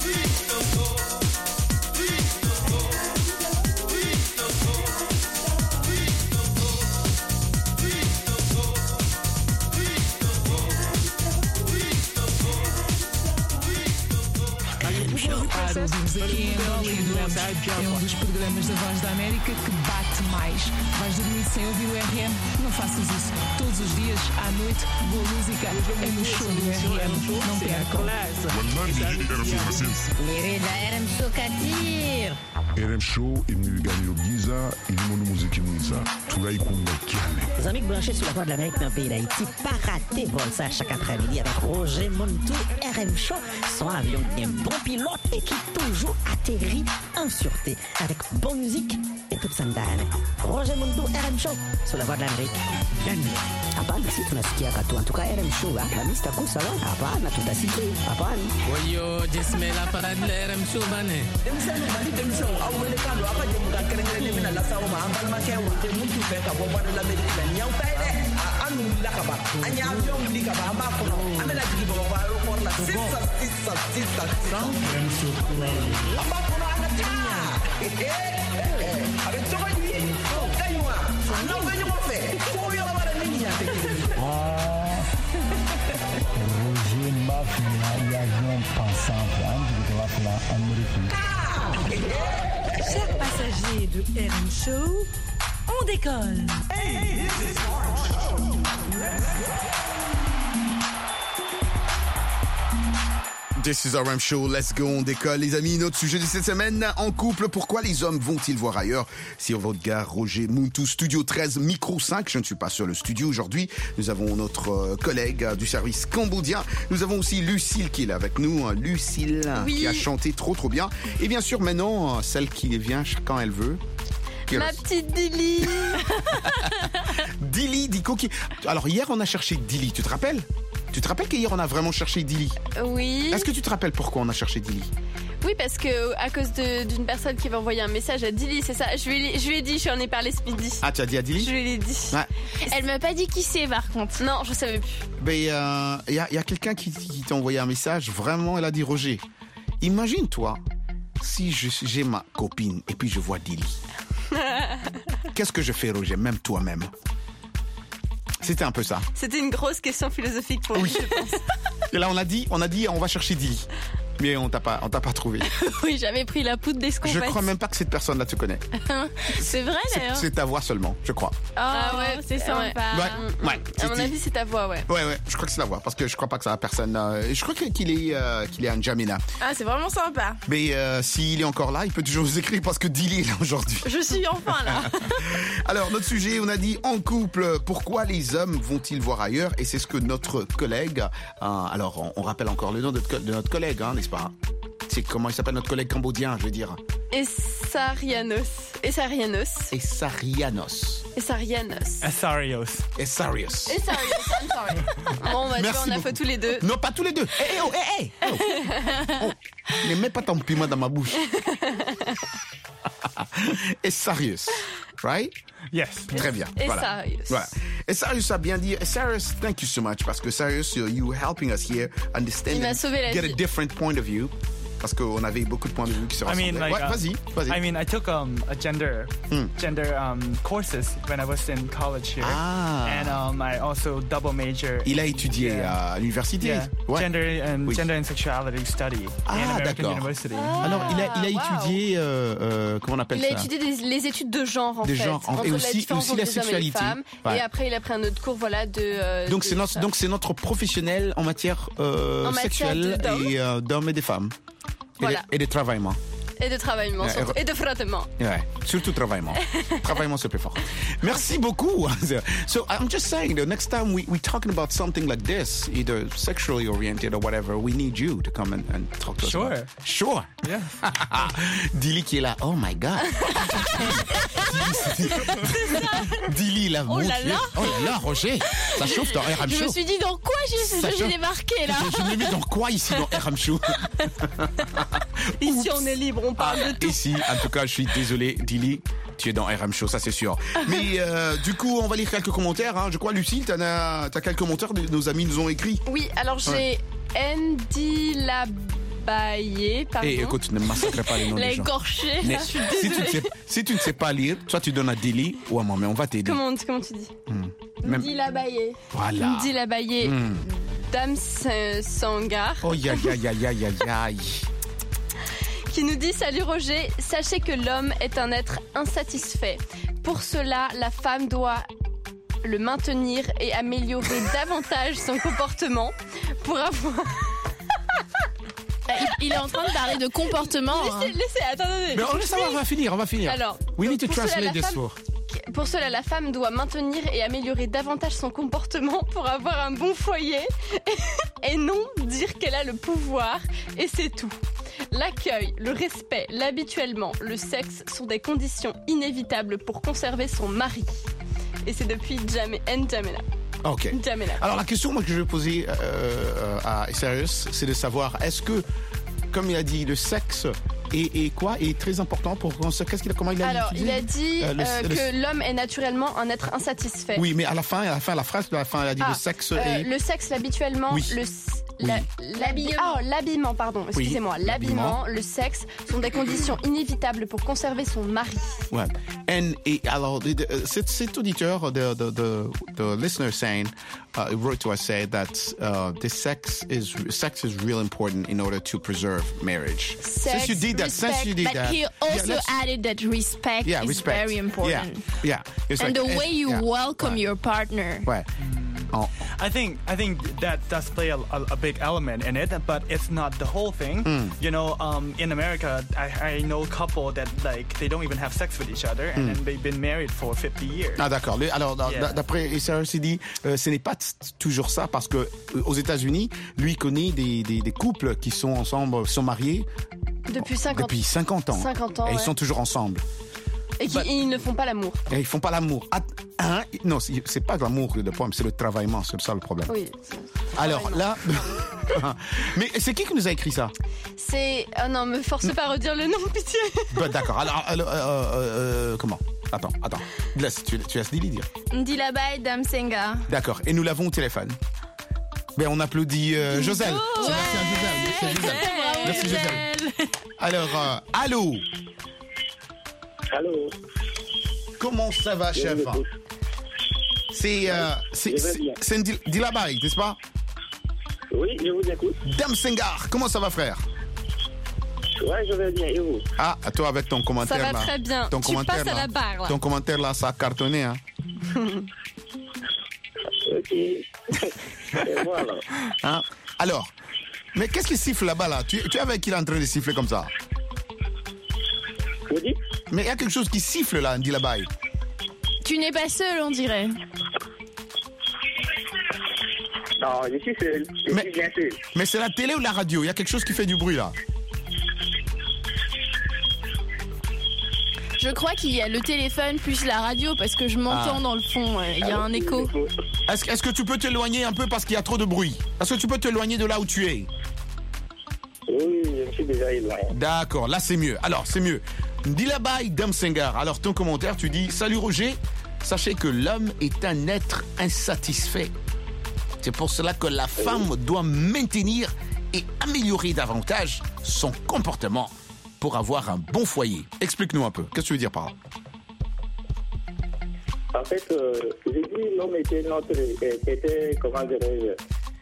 Ouvimos aqui em Hollywood é um dos programas da Voz da América que bate mais. Vais dormir sem ouvir o RM? Não faças isso. Todos os dias, à noite, boa música é no show do RM. Não percam. RM Show Katir. RM Show imnigani Giza ilimono muziki mwiza tulai kunga kiale. Les amis branchés sur la Voix de l'Amérique dans le pays d'Haïti, pas rater vol ça chaque après-midi avec Roger Montou. RM Show, son avion est un bon pilote et qui toujours atterrit en sûreté avec bonne musique et toute sa ndani. Roger Montou, RM Show sur la Voix de l'Amérique. Hapana, si tunasikia katu. En tout cas, RM Show, Alhamisi takusa leo. Hapana, tutasikia. Hapana. Oyo, jismela parade la RM Show bane. Roger Mafia, l'avion pensant Chers passagers de RM Show, on décolle. Hey, this is RM Show. This is RM Show, let's go, on décolle. Les amis, notre sujet de cette semaine, en couple, pourquoi les hommes vont-ils voir ailleurs? Sur votre gars, Roger Montou, Studio 13, Micro 5. Je ne suis pas sur le studio aujourd'hui. Nous avons notre collègue du service cambodgien. Nous avons aussi Lucille qui est là avec nous. Lucille, qui a chanté trop bien. Et bien sûr, maintenant, celle qui vient quand elle veut. Ma petite Dili. Dili, Diko qui... Alors hier, on a cherché Dili, tu te rappelles? Tu te rappelles qu'hier on a vraiment cherché Dili? Oui. Est-ce que tu te rappelles pourquoi on a cherché Dili? Oui, parce que à cause d'une personne qui va envoyer un message à Dili, c'est ça. Je lui ai dit, je lui en ai parlé ce midi. Ah, tu as dit à Dili? Je lui ai dit. Ouais. Elle m'a pas dit qui c'est par contre. Non, je savais plus. Ben, y a quelqu'un qui t'a envoyé un message. Vraiment, elle a dit Roger. Imagine-toi si j'ai ma copine et puis je vois Dili. Qu'est-ce que je fais, Roger? Même toi-même. C'était un peu ça. C'était une grosse question philosophique pour lui, je pense. Et là, on a dit, on va chercher Dili. Mais on t'a pas trouvé. Oui, j'avais pris la poudre d'escompte. Je crois même pas que cette personne-là te connaît. C'est vrai d'ailleurs. C'est ta voix seulement, je crois. Ah ouais, c'est sympa. Ouais. À mon avis, c'est ta voix, ouais. Ouais, je crois que c'est la voix parce que je crois pas que ça a personne. Je crois qu'il est à N'Djamena. Ah, c'est vraiment sympa. Mais s'il est encore là, il peut toujours vous écrire parce que Dili est là aujourd'hui. Je suis enfin là. Alors, notre sujet, on a dit en couple, pourquoi les hommes vont-ils voir ailleurs? Et c'est ce que notre collègue, alors on rappelle encore le nom de notre collègue, n'est-ce pas? C'est comment il s'appelle notre collègue cambodgien, je veux dire. Essarianos. Essarios. I'm sorry. Bon, bah, Merci on a fait tous les deux. Non, pas tous les deux. Ne mets pas ton piment dans ma bouche. Essarios. Right? Yes. Très bien. Voilà. Essarios a bien dit. Essarios, thank you so much parce que Essarios, you helping us here understand Il m'a sauvé la get vie. a different point of view. Parce qu'on avait beaucoup de points de vue qui se ressemblaient. Vas-y. I mean, I took a gender courses when I was in college here, and I also double major. Il a étudié à l'université. Yeah. Ouais. Gender and sexuality study in American University. Alors, il a étudié comment on appelle ça? Il a étudié les études de genre en fait. Genre, et aussi la sexualité. Et après, il a pris un autre cours, de. Donc c'est notre professionnel en matière sexuelle et d'hommes et des femmes. Voilà. Et de travaillement. Et de travaillement, surtout. Et de frottement. Ouais, surtout travaillement. Travaillement, c'est plus fort. Merci beaucoup. So I'm just saying, the next time we're talking about something like this, either sexually oriented or whatever, we need you to come and talk to us. Sure. About. Sure. Yeah. Dilly qui est là. Oh my God. Dilly là. Oh là là. Oh là là, Roger. Ça chauffe dans RM Show. Je me suis dit, dans quoi j'ai débarqué là? Je me mets dans quoi ici dans RM Show? Ici, on est libre, on parle de tout. Ici, en tout cas, je suis désolé, Dilly. Tu es dans RM Show, ça c'est sûr. Mais du coup, on va lire quelques commentaires. Hein. Je crois, Lucille, t'as quelques commentaires que nos amis nous ont écrits. Oui, alors j'ai Andy Labaillé, pardon. Et écoute, ne massacre pas les noms des gens. L'écorché, je suis désolée. Si tu ne sais pas lire, soit tu donnes à Dilly ou à moi, mais on va t'aider. Comment tu dis? Andy Labaillé. Voilà. Andy Labaillé. Dame Sangar. Oh, aïe. Qui nous dit: salut Roger, sachez que l'homme est un être insatisfait. Pour cela, la femme doit le maintenir et améliorer davantage son comportement pour avoir... Il est en train de parler de comportement. Laissez, attendez. Mais on va finir. Alors, we need to translate this for. Pour cela, la femme doit maintenir et améliorer davantage son comportement pour avoir un bon foyer et non dire qu'elle a le pouvoir et c'est tout. L'accueil, le respect, l'habituellement, le sexe sont des conditions inévitables pour conserver son mari. Et c'est depuis N'Djamena. Ok. N'Djamena. Alors la question moi, que je vais poser à Cyrus, c'est de savoir, est-ce que, comme il a dit, le sexe est très important pour... Comment il a dit? Alors, il a dit que l'homme est naturellement un être insatisfait. Oui, mais à la fin, la phrase de la fin, il a dit le sexe est... Le sexe, l'habituellement, oui. L'habillement, pardon, excusez-moi. Oui, l'habillement, le sexe sont des conditions inévitables pour conserver son mari. Ouais. Et alors, cet auditeur, the listener saying, wrote to us say that the sex is real important in order to preserve marriage. Sex, since you did but that, he also added that respect is very important. Yeah. And the way you welcome your partner. Ouais. Oh. I think that does play a big element in it, but it's not the whole thing. You know, in America, I know a couple that they don't even have sex with each other, and then they've been married for 50 years. Ah d'accord. Alors d'après Sarah dit, ce n'est pas toujours ça parce que aux États-Unis, lui connaît des couples qui sont ensemble, sont mariés depuis 50 ans. 50 ans. Et ils sont toujours ensemble. Et ils ne font pas l'amour. Et ils font pas l'amour. Non, c'est pas l'amour le problème, c'est le travaillement, c'est ça le problème. Oui. Alors là, mais c'est qui nous a écrit ça? C'est non, me force pas à redire le nom, pitié. Bah, d'accord. Alors comment? Attends. Tu laisses Dilly dire. Ndilabaye Damsenga. D'accord. Et nous l'avons au téléphone. Ben on applaudit Joselle. Merci Joselle. Alors, allô. Allô. Comment ça va, chef? C'est Ndilabaye, n'est-ce pas? Oui, je vous écoute. Dame Sengar, comment ça va, frère? Ouais, je vais bien, et vous? Ah, toi avec ton commentaire là. Ça va très bien. Tu passes à la barre là. Ton commentaire là, ça a cartonné, hein. Ok. Et voilà. Hein? Alors, mais qu'est-ce qui siffle là-bas là? Tu es avec qui il est en train de siffler comme ça? Vous dites? Mais il y a quelque chose qui siffle là, Ndilabaye. Tu n'es pas seul, on dirait. Non, je suis seul. Je suis bien seul. Mais c'est la télé ou la radio? Il y a quelque chose qui fait du bruit là. Je crois qu'il y a le téléphone plus la radio parce que je m'entends dans le fond. Il y a un écho. Est-ce que tu peux t'éloigner un peu parce qu'il y a trop de bruit? Est-ce que tu peux t'éloigner de là où tu es? Oui, je suis déjà éloigné. D'accord, là c'est mieux. Alors, c'est mieux. Ndilabaye Damsengar, alors ton commentaire, tu dis: salut Roger, sachez que l'homme est un être insatisfait. C'est pour cela que la femme doit maintenir et améliorer davantage son comportement pour avoir un bon foyer. Explique-nous un peu, qu'est-ce que tu veux dire par là? En fait, j'ai dit l'homme était comment dirais-je,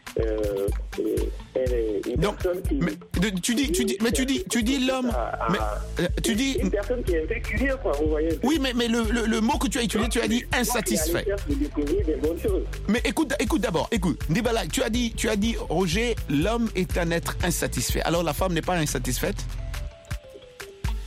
non, tu dis l'homme. Tu dis une personne qui est infectée, quoi, vous voyez. Oui, mais le mot que tu as utilisé, tu as dit insatisfait. Mais écoute d'abord, Ndilabaye, tu as dit Roger, l'homme est un être insatisfait. Alors la femme n'est pas insatisfaite?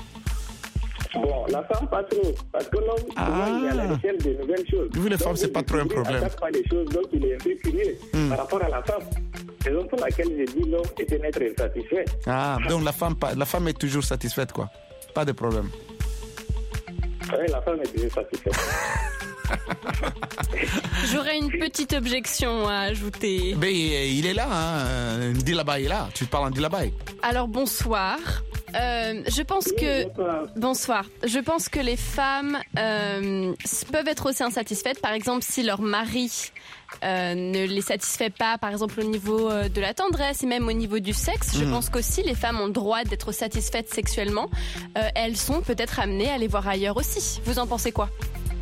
Bon, la femme pas trop, parce que l'homme, souvent, il est à la recherche de nouvelles choses. Vous, les femmes, c'est pas trop un problème. À chaque fois des choses, donc il est un peu curieux par rapport à la femme. C'est donc pour laquelle je dis l'homme est un être insatisfait. Ah, donc la femme est toujours satisfaite, quoi. Pas de problème. Oui, la femme est toujours satisfaite. J'aurais une petite objection à ajouter. Mais il est là, hein. Ndilabaye est là. Tu parles en Ndilabaye. Alors bonsoir. Je pense que bonsoir. Je pense que les femmes peuvent être aussi insatisfaites. Par exemple, si leur mari ne les satisfait pas, par exemple au niveau de la tendresse et même au niveau du sexe, je pense qu'aussi les femmes ont le droit d'être satisfaites sexuellement. Elles sont peut-être amenées à les voir ailleurs aussi. Vous en pensez quoi?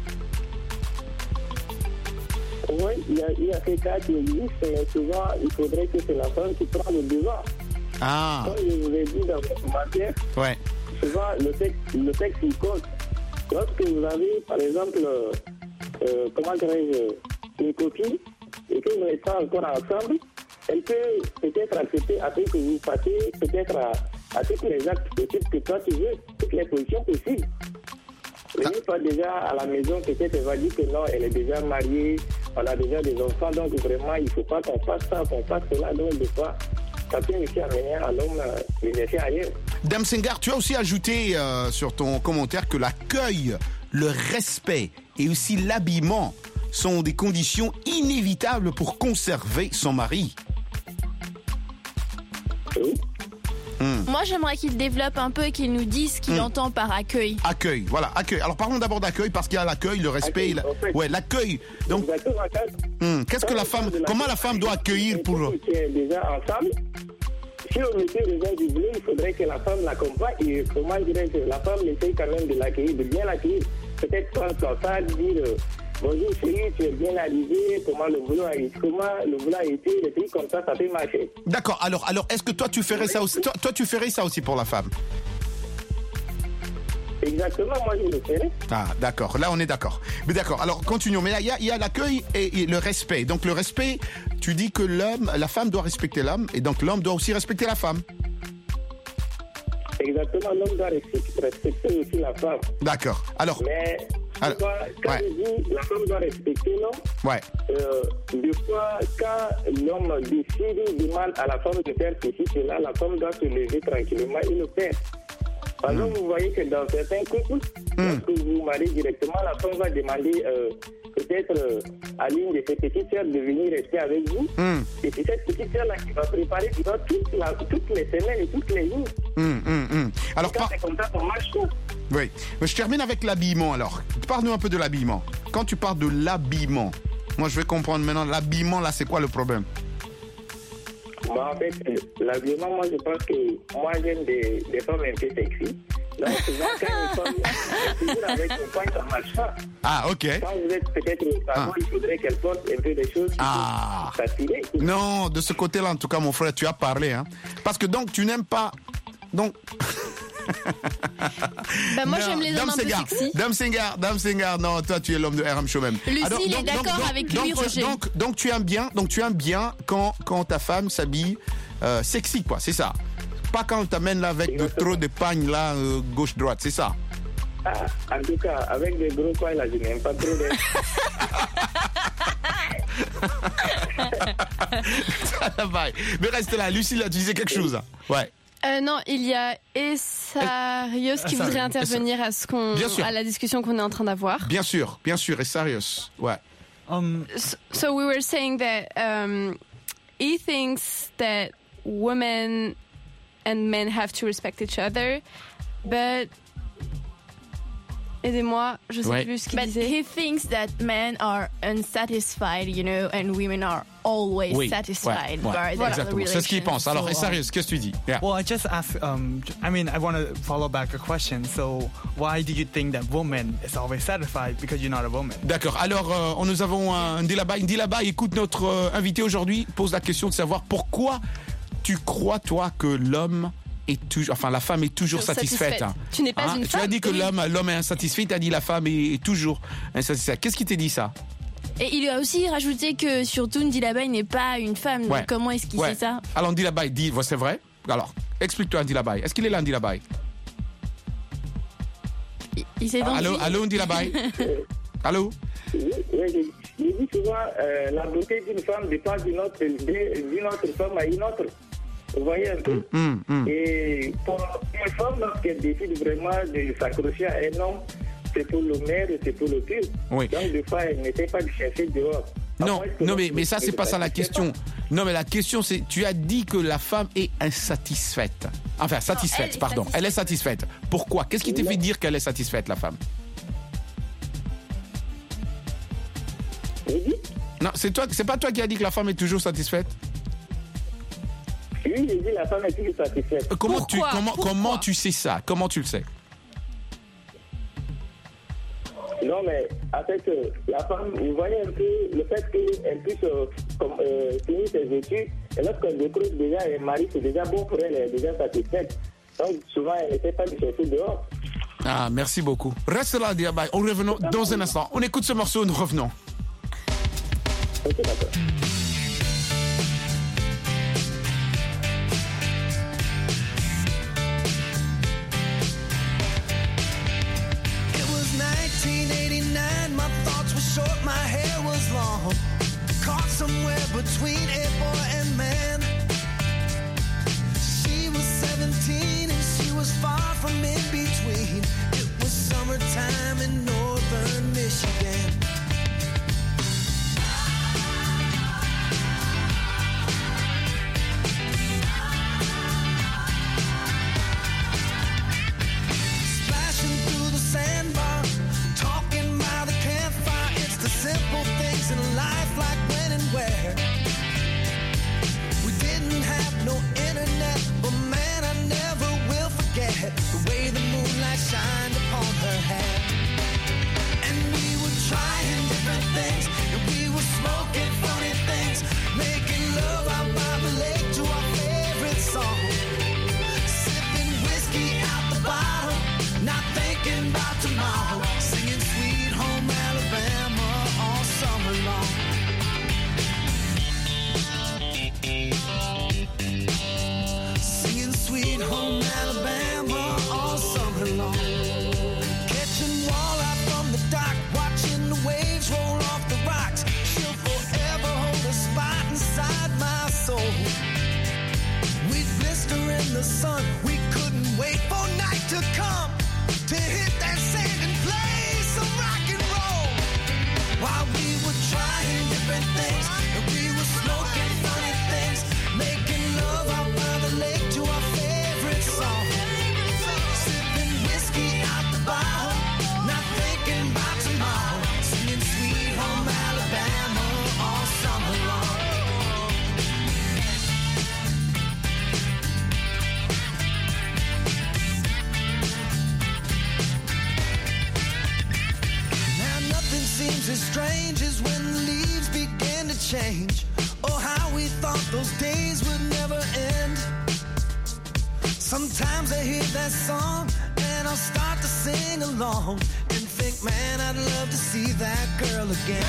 Oui, il y a ces cas qui existent, mais souvent il faudrait que c'est la femme qui prend le devant. Ah. Comme je vous ai dit dans votre matière, souvent le sexe il compte. Lorsque vous avez, par exemple, comment dirais-je, une copine et que vous n'êtes pas encore ensemble, elle peut peut-être accepter après que vous fassiez peut-être à tous les actes possibles que toi tu veux, toutes les positions possibles. Mais une fois déjà à la maison, peut-être elle va dire que non, elle est déjà mariée, on a déjà des enfants, donc vraiment il ne faut pas qu'on fasse ça, qu'on fasse cela, donc des fois ça peut aussi amener à l'homme les laisser ailleurs. Dame Senghar, tu as aussi ajouté sur ton commentaire que l'accueil, le respect et aussi l'habillement sont des conditions inévitables pour conserver son mari. Oui. Moi, j'aimerais qu'il développe un peu et qu'il nous dise ce qu'il entend par accueil. Accueil, voilà, accueil. Alors parlons d'abord d'accueil parce qu'il y a l'accueil, le respect, ouais, l'accueil. Donc, qu'est-ce que la femme, comment la femme doit accueillir pour déjà ensemble. Si au milieu des gens du bleu, il faudrait que la femme l'accompagne et comment dirais-je, la femme essaye quand même de l'accueillir, de bien l'accueillir. Peut-être prendre son sac, dire bonjour chérie, tu es bien arrivé, comment le boulot a été, des trucs comme ça peut marcher. D'accord, alors est-ce que toi tu ferais ça aussi, toi tu ferais ça aussi pour la femme? Exactement, moi je le ferais. Ah, d'accord, là on est d'accord. Mais d'accord, alors continuons. Mais là, il y a l'accueil et le respect. Donc le respect, tu dis que la femme doit respecter l'homme et donc l'homme doit aussi respecter la femme. Exactement, l'homme doit respecter aussi la femme. D'accord, alors... Mais... Alors, quand je dis la femme doit respecter l'homme, des fois, quand l'homme décide, demande à la femme de faire ceci, cela, la femme doit se lever tranquillement et le faire. Par exemple, vous voyez que dans certains couples, lorsque vous vous mariez directement, la femme va demander peut-être à l'une de ses petites sœurs de venir rester avec vous. Et c'est cette petite sœur-là qui va préparer toutes les semaines et toutes les jours. Alors, c'est comme ça qu'on marche tout. Oui, mais je termine avec l'habillement alors. Parle-nous un peu de l'habillement. Quand tu parles de l'habillement, moi je vais comprendre maintenant, l'habillement là c'est quoi le problème? En fait, l'habillement, moi je pense que moi j'aime des femmes un peu sexy. Donc souvent quand une femme est toujours avec un point, ça marche pas. Ah ok. Quand vous êtes peut-être au salon, il faudrait qu'elle porte un peu des choses qui sont stylées. Non, de ce côté-là en tout cas mon frère, tu as parlé. Hein. Parce que donc tu n'aimes pas... Donc... Bah moi j'aime les hommes un peu sexy. Dame Senghar, non, toi tu es l'homme de RM Show même. Lucie, il est d'accord avec lui, Roger. Donc tu aimes bien quand ta femme s'habille sexy quoi, c'est ça. Pas quand on t'amène là avec trop de pagnes là gauche-droite, c'est ça. Ah, en tout cas, avec des gros pagnes là, je n'aime pas trop de... Mais reste là, Lucie là, tu disais quelque chose. Ouais. Non, il y a Essarios qui voudrait intervenir à la discussion qu'on est en train d'avoir. Bien sûr, Essarios, ouais. So we were saying that he thinks that women and men have to respect each other, but aidez-moi, je sais plus ce qu'il disait. But he thinks that men are unsatisfied, you know, and women are always satisfied by their exactement. C'est ce qu'il pense. Alors, sérieux, qu'est-ce que tu dis? Yeah. Well, I just asked, I mean, I want to follow back a question. So, why do you think that woman is always satisfied because you're not a woman? D'accord. Alors, nous avons un Ndilabaye. Ndilabaye, écoute, notre invité aujourd'hui pose la question de savoir pourquoi tu crois, toi, que l'homme est toujours, enfin la femme est toujours satisfaite. Hein. Tu n'es pas une femme. Tu as dit que l'homme est insatisfait, tu as dit la femme est toujours insatisfaite. Qu'est-ce qui t'a dit ça? Et il a aussi rajouté que surtout Ndilabaye n'est pas une femme. Donc comment est-ce qu'il sait ça? Alors Ndilabaye dit, c'est vrai. Alors explique-toi Ndilabaye. Est-ce qu'il est là Ndilabaye? Il s'est vendu. Allô, on dit là-bas. Allô? Oui, je dis souvent, la beauté d'une femme dépend d'une autre femme à une autre. Vous voyez un peu? Et pour une femme, lorsqu'elle décide vraiment de s'accrocher à un homme, c'est pour le maire, c'est pour le pur. Oui. Donc, des fois, elle n'essaie pas de chercher dehors. Non, mais ça, c'est pas ça la question. Non, mais la question, c'est, tu as dit que la femme est insatisfaite. Enfin, satisfaite, pardon. Elle est satisfaite. Pourquoi? Qu'est-ce qui te fait dire qu'elle est satisfaite, la femme? Non, c'est pas toi qui as dit que la femme est toujours satisfaite? Oui, j'ai dit la femme est toujours satisfaite. Comment tu sais ça? Comment tu le sais? Non, mais en fait, la femme, vous voyez un peu le fait qu'elle puisse finir ses études, et lorsqu'elle décroche déjà un mari, c'est déjà bon pour elle, elle est déjà satisfaite. Donc, souvent, elle n'essaie pas de chercher dehors. Ah, merci beaucoup. Reste là, Diabaye. On revient dans un instant. On écoute ce morceau, nous revenons. Ok, d'accord. Short, my hair was long, caught somewhere between a boy and man. She was 17 and she was far from in between. It was summertime in northern Michigan. Splashing through the sandbar, talking by the campfire. Simple things in life, like when and where. We didn't have no internet, but man, I never will forget the way the moonlight shined upon her hair. And we were trying different things, and we were smoking funny things, making love out by the lake to our favorite song, sipping whiskey out the bottle, not thinking about tomorrow, singing Sweet Home Alabama all summer long. Singing Sweet Home Alabama all summer long. Catching walleye from the dock, watching the waves roll off the rocks. She'll forever hold a spot inside my soul. We'd blister in the sun, we couldn't wait for night to come to hit that sand and play some rock and roll. While we were trying different things, and we were smoking funny things, making love out by the lake to our favorite song, sipping whiskey out the bottle, not thinking about tomorrow, singing Sweet Home Alabama all summer long. Seems as strange as when the leaves began to change. Oh, how we thought those days would never end. Sometimes I hear that song and I'll start to sing along and think, man, I'd love to see that girl again.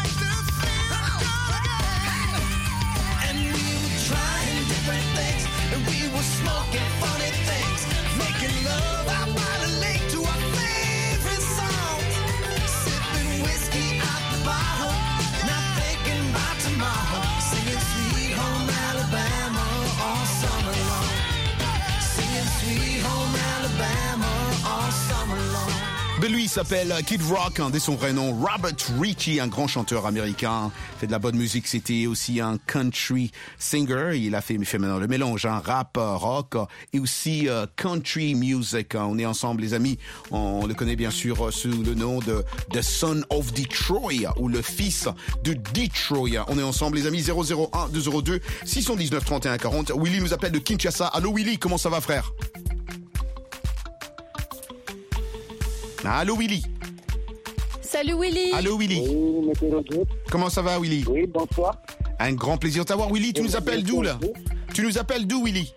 And we were trying different things, and we were smoking funny things, making love out by the lake to our favorite song, sipping whiskey out the bottle, not thinking about tomorrow, singing Sweet Home Alabama all summer long, singing Sweet Home Alabama all summer long. Ben lui, il s'appelle Kid Rock, dès son vrai nom, Robert Ritchie, un grand chanteur américain, fait de la bonne musique, c'était aussi un country singer, il a fait maintenant le mélange, rap, rock, et aussi country music. On est ensemble les amis, on le connaît bien sûr sous le nom de The Son of Detroit, ou le fils de Detroit. On est ensemble les amis, 001 202 619 31 40. Willy nous appelle de Kinshasa. Allô Willy, comment ça va frère? Allô Willy. Salut Willy. Allô Willy. Oui, monsieur Roger. Comment ça va Willy? Oui, bonsoir. Un grand plaisir de t'avoir Willy. Tu nous appelles d'où là? Tu nous appelles d'où Willy?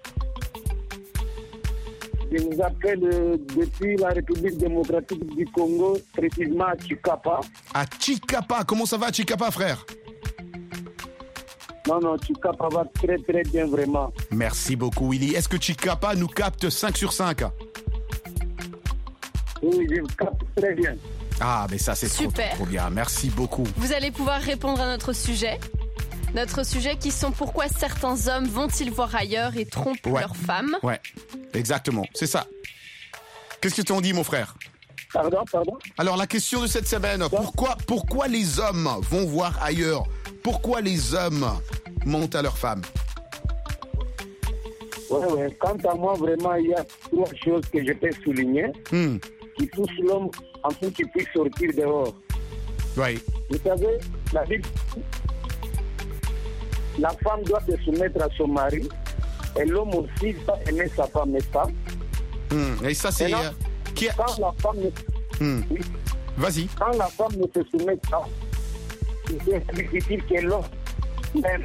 Je vous appelle depuis la République démocratique du Congo, précisément à Chikapa. À Chikapa. Comment ça va à Chikapa frère? Non, Chikapa va très très bien vraiment. Merci beaucoup Willy. Est-ce que Chikapa nous capte 5 sur 5? Oui, je capte très bien. Ah, mais ça, c'est trop bien. Merci beaucoup. Vous allez pouvoir répondre à notre sujet. Notre sujet qui sont pourquoi certains hommes vont-ils voir ailleurs et trompent leurs femmes. Ouais, exactement. C'est ça. Qu'est-ce que tu en dis, mon frère? Pardon. Alors, la question de cette semaine, pourquoi les hommes vont voir ailleurs? Pourquoi les hommes mentent à leurs femmes? Ouais. Quant à moi, vraiment, il y a 3 choses que je peux souligner qui poussent l'homme en pour qu'il puisse sortir dehors. Oui. Vous savez, la Bible, la femme doit se soumettre à son mari et l'homme aussi doit aimer sa femme, n'est-ce pas? Et ça, c'est... Quand la femme oui. Vas-y. Quand la femme ne se soumet pas, c'est difficile que l'homme même.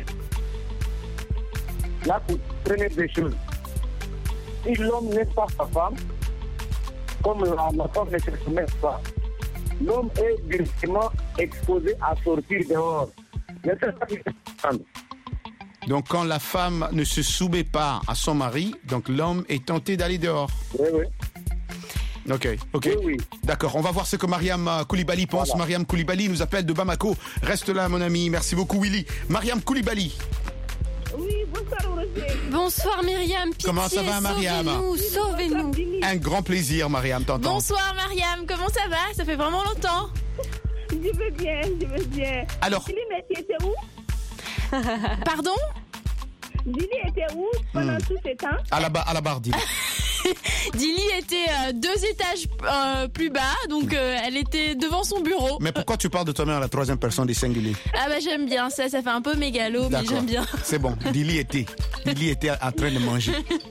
Là, pour prenez des choses. Si l'homme n'est pas sa femme, comme la femme ne se soumet pas, l'homme est directement exposé à sortir dehors. Donc, quand la femme ne se soumet pas à son mari, donc l'homme est tenté d'aller dehors. Oui. Ok. Oui. D'accord, on va voir ce que Mariam Koulibaly pense. Voilà. Mariam Koulibaly nous appelle de Bamako. Reste là, mon ami. Merci beaucoup, Willy. Mariam Koulibaly. Oui, bonsoir, Roger. Bonsoir, Myriam. Pitié, comment ça va, Mariam? Sauvez-nous. Un grand plaisir, Mariam, t'entends? Bonsoir, Mariam. Comment ça va? Ça fait vraiment longtemps. Je vais bien. Alors. Julie, mais tu étais où? Pardon? Julie était où pendant tout ce temps? À la barre, Dilly. Dilly était 2 étages plus bas, donc elle était devant son bureau. Mais pourquoi tu parles de toi-même à la 3e personne du singulier? Ah bah j'aime bien ça fait un peu mégalo, mais j'aime bien. C'est bon, Dilly était en train de manger.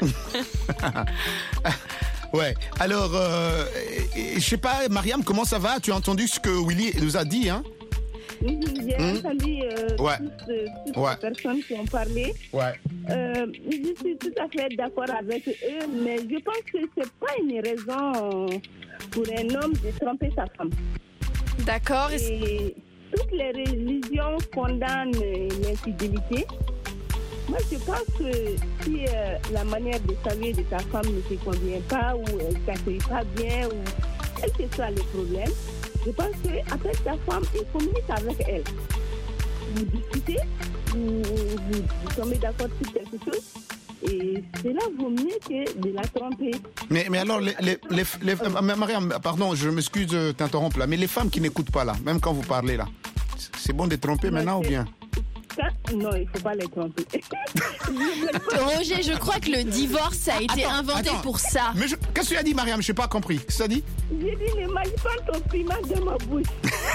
Ouais, alors, je sais pas, Mariam, comment ça va? Tu as entendu ce que Willy nous a dit, hein? J'ai entendu toutes les personnes qui ont parlé. Ouais. Je suis tout à fait d'accord avec eux, mais je pense que c'est pas une raison pour un homme de tromper sa femme. D'accord. Et toutes les religions condamnent l'infidélité. Moi, je pense que si la manière de s'habiller de ta femme ne te convient pas, ou elle ne t'accueille pas bien, ou quel que soit le problème, je pense qu'appelle ta femme et communique avec elle. Vous discutez, vous tombez d'accord sur quelque chose, et cela vaut mieux que de la tromper. Mais alors, Mariam, pardon, je m'excuse de t'interrompre là, mais les femmes qui n'écoutent pas là, même quand vous parlez là, c'est bon de les tromper maintenant ou bien? Non, il ne faut pas les tromper. Roger, je crois que le divorce a été inventé pour ça. Mais qu'est-ce que tu as dit, Mariam? Je n'ai pas compris. Qu'est-ce que tu as dit? J'ai dit, ne mange pas ton piment dans ma bouche.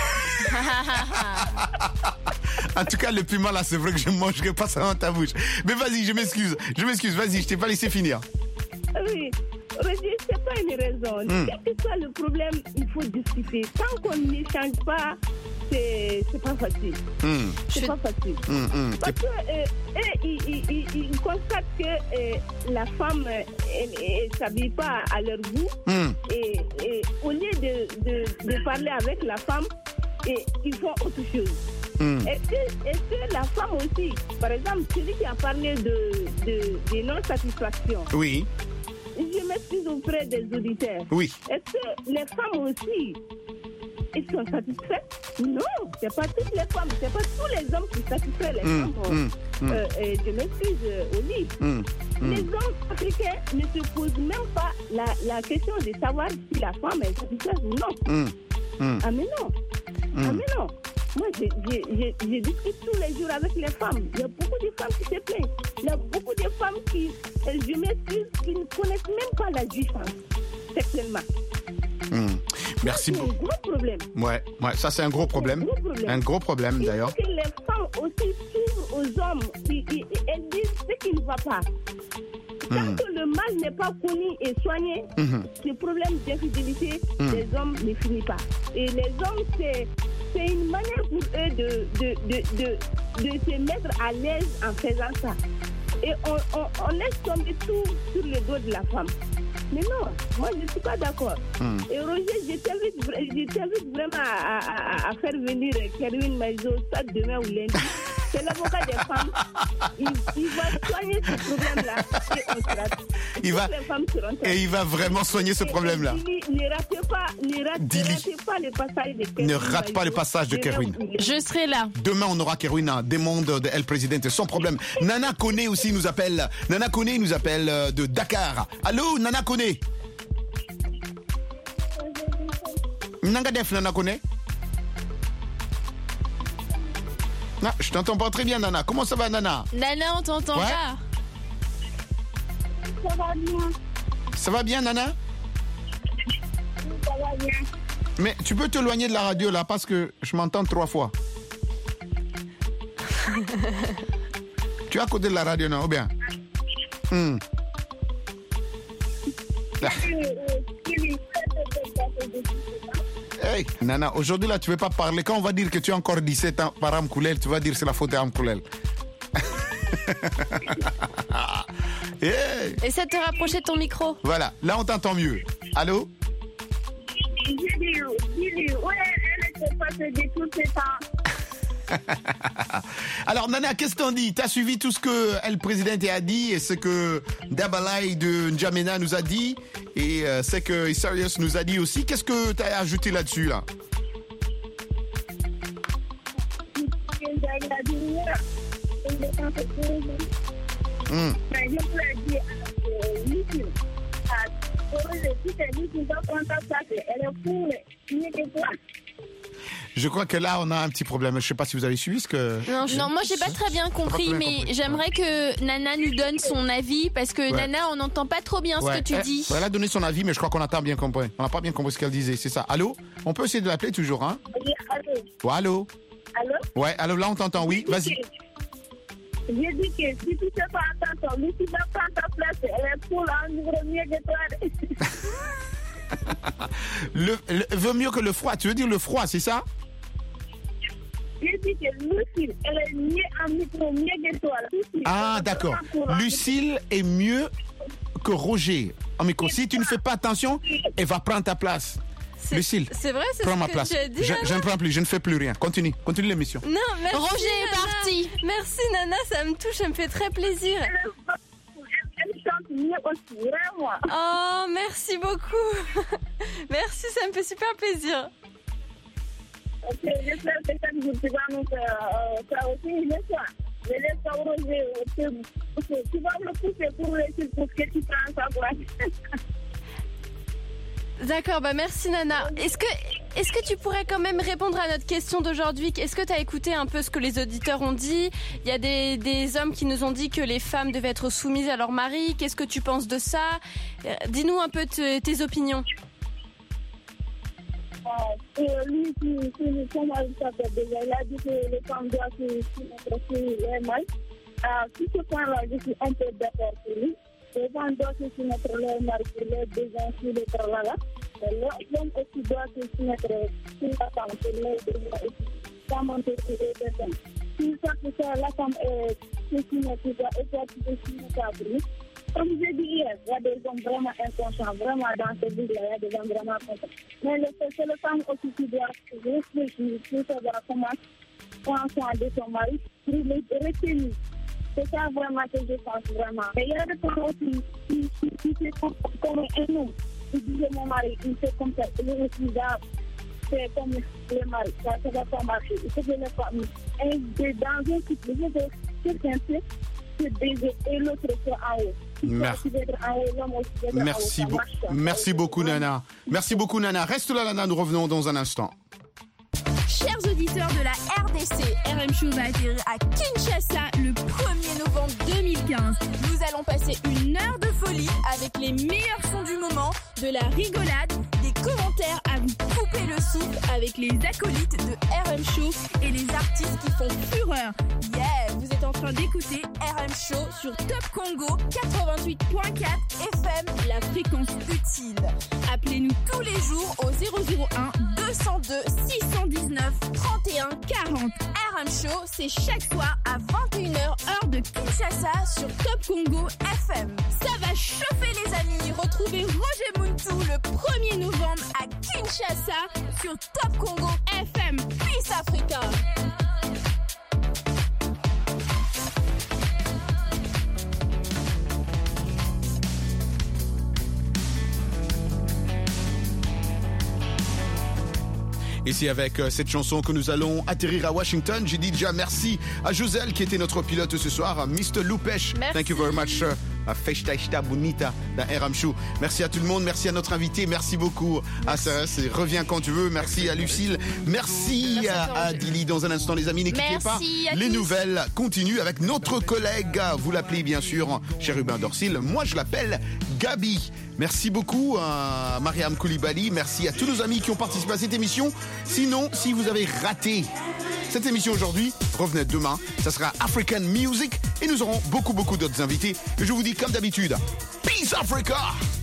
En tout cas, le piment là, c'est vrai que je ne mangerai pas ça dans ta bouche. Mais vas-y, je m'excuse. Vas-y, je t'ai pas laissé finir. Oui. Roger, c'est pas une raison. Quel que soit le problème, il faut discuter. Tant qu'on n'échange pas, c'est pas facile. C'est pas facile. Parce que ils constatent que la femme ne s'habille pas à leur goût. Et au lieu de parler avec la femme, ils font autre chose. Est-ce que la femme aussi, par exemple, celui qui a parlé de non-satisfaction. Oui. Je m'excuse auprès des auditeurs. Oui. Est-ce que les femmes aussi, ils sont satisfaites? Non, c'est pas toutes les femmes, c'est pas tous les hommes qui satisfont les femmes. Je m'excuse au lit. Les hommes africains ne se posent même pas la question de savoir si la femme est satisfaite ou non. Ah mais non. Ah mais non. Moi, je discute tous les jours avec les femmes. Il y a beaucoup de femmes qui se plaignent. Il y a beaucoup de femmes qui, je m'excuse, qui ne connaissent même pas la jouissance sexuellement. Merci beaucoup. C'est un gros problème. Ouais, ça c'est un gros problème. Un gros problème d'ailleurs. Il faut que les femmes aussi s'ouvrent aux hommes. Elles disent ce qui ne va pas. Tant que le mal n'est pas connu et soigné, ce problème d'infidélité des hommes ne finit pas. Et les hommes, c'est une manière pour eux de se mettre à l'aise en faisant ça. Et on laisse tomber tout sur le dos de la femme. Mais non, moi je ne suis pas d'accord. Et Roger, je t'invite vraiment à faire venir Kerwin Maïzo, soit demain ou lundi. C'est l'avocat des femmes. Il va soigner ce problème-là. Et on sera. Il va vraiment soigner ce problème-là. Ne ratez pas le passage de Kerwin. Ne rate pas le passage de Kerwin. Je serai là. Demain, on aura Kerwin des mondes de El Presidente sans problème. Nana Kone aussi nous appelle. Nana Kone nous appelle de Dakar. Allô, Nana Kone. Nanga def, Nana Kone. Non, je t'entends pas très bien, Nana. Comment ça va, Nana? Nana, on t'entend pas. Ça va bien. Ça va bien, Nana? Ça va bien. Mais tu peux t'éloigner de la radio, là, parce que je m'entends 3 fois. Tu es à côté de la radio, non? Ou bien? Hey, Nana, aujourd'hui, là, tu ne veux pas parler. Quand on va dire que tu as encore 17 ans par Amkoulel, tu vas dire que c'est la faute d'Amkoulel. Hey. Essaie de te rapprocher de ton micro. Voilà, là, on t'entend mieux. Allô? Dis-lui, ouais, elle était passée de tous ces temps. Alors, Nana, qu'est-ce qu'on dit? Tu as suivi tout ce que El Presidente a dit et ce que Dabalai de N'Djamena nous a dit et ce que Isarius nous a dit aussi. Qu'est-ce que tu as ajouté là-dessus, là? Je crois que là, on a un petit problème. Je ne sais pas si vous avez suivi ce que... Non, moi, j'ai pas très bien compris, mais j'aimerais que Nana nous donne son avis, parce que Nana, on n'entend pas trop bien ce que tu dis. Elle a donné son avis, mais je crois qu'on n'a pas bien compris. On n'a pas bien compris ce qu'elle disait, c'est ça. Allô? On peut essayer de l'appeler toujours, hein? Oui, allô? Ouais, allô? Allô? Ouais, allô, là, on t'entend, oui, vas-y. J'ai dit que si tu ne fais pas attention, lui, tu vas prendre ta place, elle est pour un numéro mieux que toi. Vaut mieux que le froid, tu veux dire le froid, c'est ça? J'ai dit que Lucille, elle est mieux en micro, mieux que toi. Lucille, ah, d'accord. Lucille est mieux que Roger en micro. Si tu ne fais pas attention, elle va prendre ta place. Lucille, c'est vrai, c'est prends ce ma que place. j'ai dit, Je ne prends plus, je ne fais plus rien. Continue l'émission. Non, merci, Roger est Nana. parti. Merci Nana, ça me touche, ça me fait très plaisir. Elle chante mieux aussi, vraiment. Oh, merci beaucoup. Merci, ça me fait super plaisir. Ok, j'espère que chaque jour tu vas nous faire aussi une fois. Mais laisse-toi Roger, tu vas me pousser pour réussir pour que tu prennes sa place. D'accord, bah merci Nana. Est-ce que tu pourrais quand même répondre à notre question d'aujourd'hui? Est-ce que tu as écouté un peu ce que les auditeurs ont dit? Il y a des hommes qui nous ont dit que les femmes devaient être soumises à leur mari. Qu'est-ce que tu penses de ça? Dis-nous un peu tes opinions. Lui, comme elle s'appelle déjà, il a dit que les femmes doivent se soumettre sur les mâles. Sur ce point-là, je suis un peu d'accord sur lui. Les femmes doivent se soumettre leur mari pour les besoins sur le travail. L'homme aussi doit se soumettre sur la femme pour les besoins aussi. Pas monter sur les personnes. Si la femme se soumet sur toi et toi tu te soumets à lui. Comme j'ai dit hier, il y a des hommes vraiment inconscients, vraiment dans ce but-là, il y a des hommes vraiment inconscients. Mais c'est le femme aussi qui doit réfléchir pour savoir comment prendre soin de son mari, pour le retenir. C'est ça vraiment que je pense vraiment. Et il y a des femmes aussi qui se comportent comme un homme. Qui disent mon mari, il fait comme ça, il aussi c'est comme le mari, ça ne va pas marcher. Il faut que les femmes, dans un couple, il faut que quelqu'un fait se baiser et l'autre soit en haut. Merci beaucoup, Nana. Merci beaucoup, Nana. Reste là, Nana. Nous revenons dans un instant. Chers auditeurs de la RDC, RM Show va atterrir à Kinshasa le 1er novembre 2015. Nous allons passer une heure de folie avec les meilleurs sons du moment, de la rigolade, des commentaires à vous couper le souffle avec les acolytes de RM Show et les artistes qui font fureur. Yeah, vous êtes en train d'écouter RM Show sur Top Congo 88.4 FM, la fréquence utile. Appelez-nous tous les jours au 001 202 619 31 40. RM Show, c'est chaque soir à 21h heure de Kinshasa sur Top Congo FM. Ça va chauffer les amis. Retrouvez Roger Muntu le 1er novembre à Kinshasa sur Top Congo FM. Peace Africa. Et c'est avec cette chanson que nous allons atterrir à Washington. J'ai dit déjà merci à Joselle qui était notre pilote ce soir, Mr. Loupesh. Thank you very much. Festa bonita d'un RM Show. Merci à tout le monde, merci à notre invité, merci beaucoup à Sarah, reviens quand tu veux, merci à Lucille, merci à Dili. Dans un instant les amis, n'écoutez pas, les nouvelles continuent avec notre collègue, vous l'appelez bien sûr Chérubin Dorsil, moi je l'appelle Gabi. Merci beaucoup à Mariam Koulibaly, merci à tous nos amis qui ont participé à cette émission. Sinon, si vous avez raté cette émission aujourd'hui, revenez demain, ça sera African Music et nous aurons beaucoup d'autres invités. Et je vous dis comme d'habitude, Peace Africa!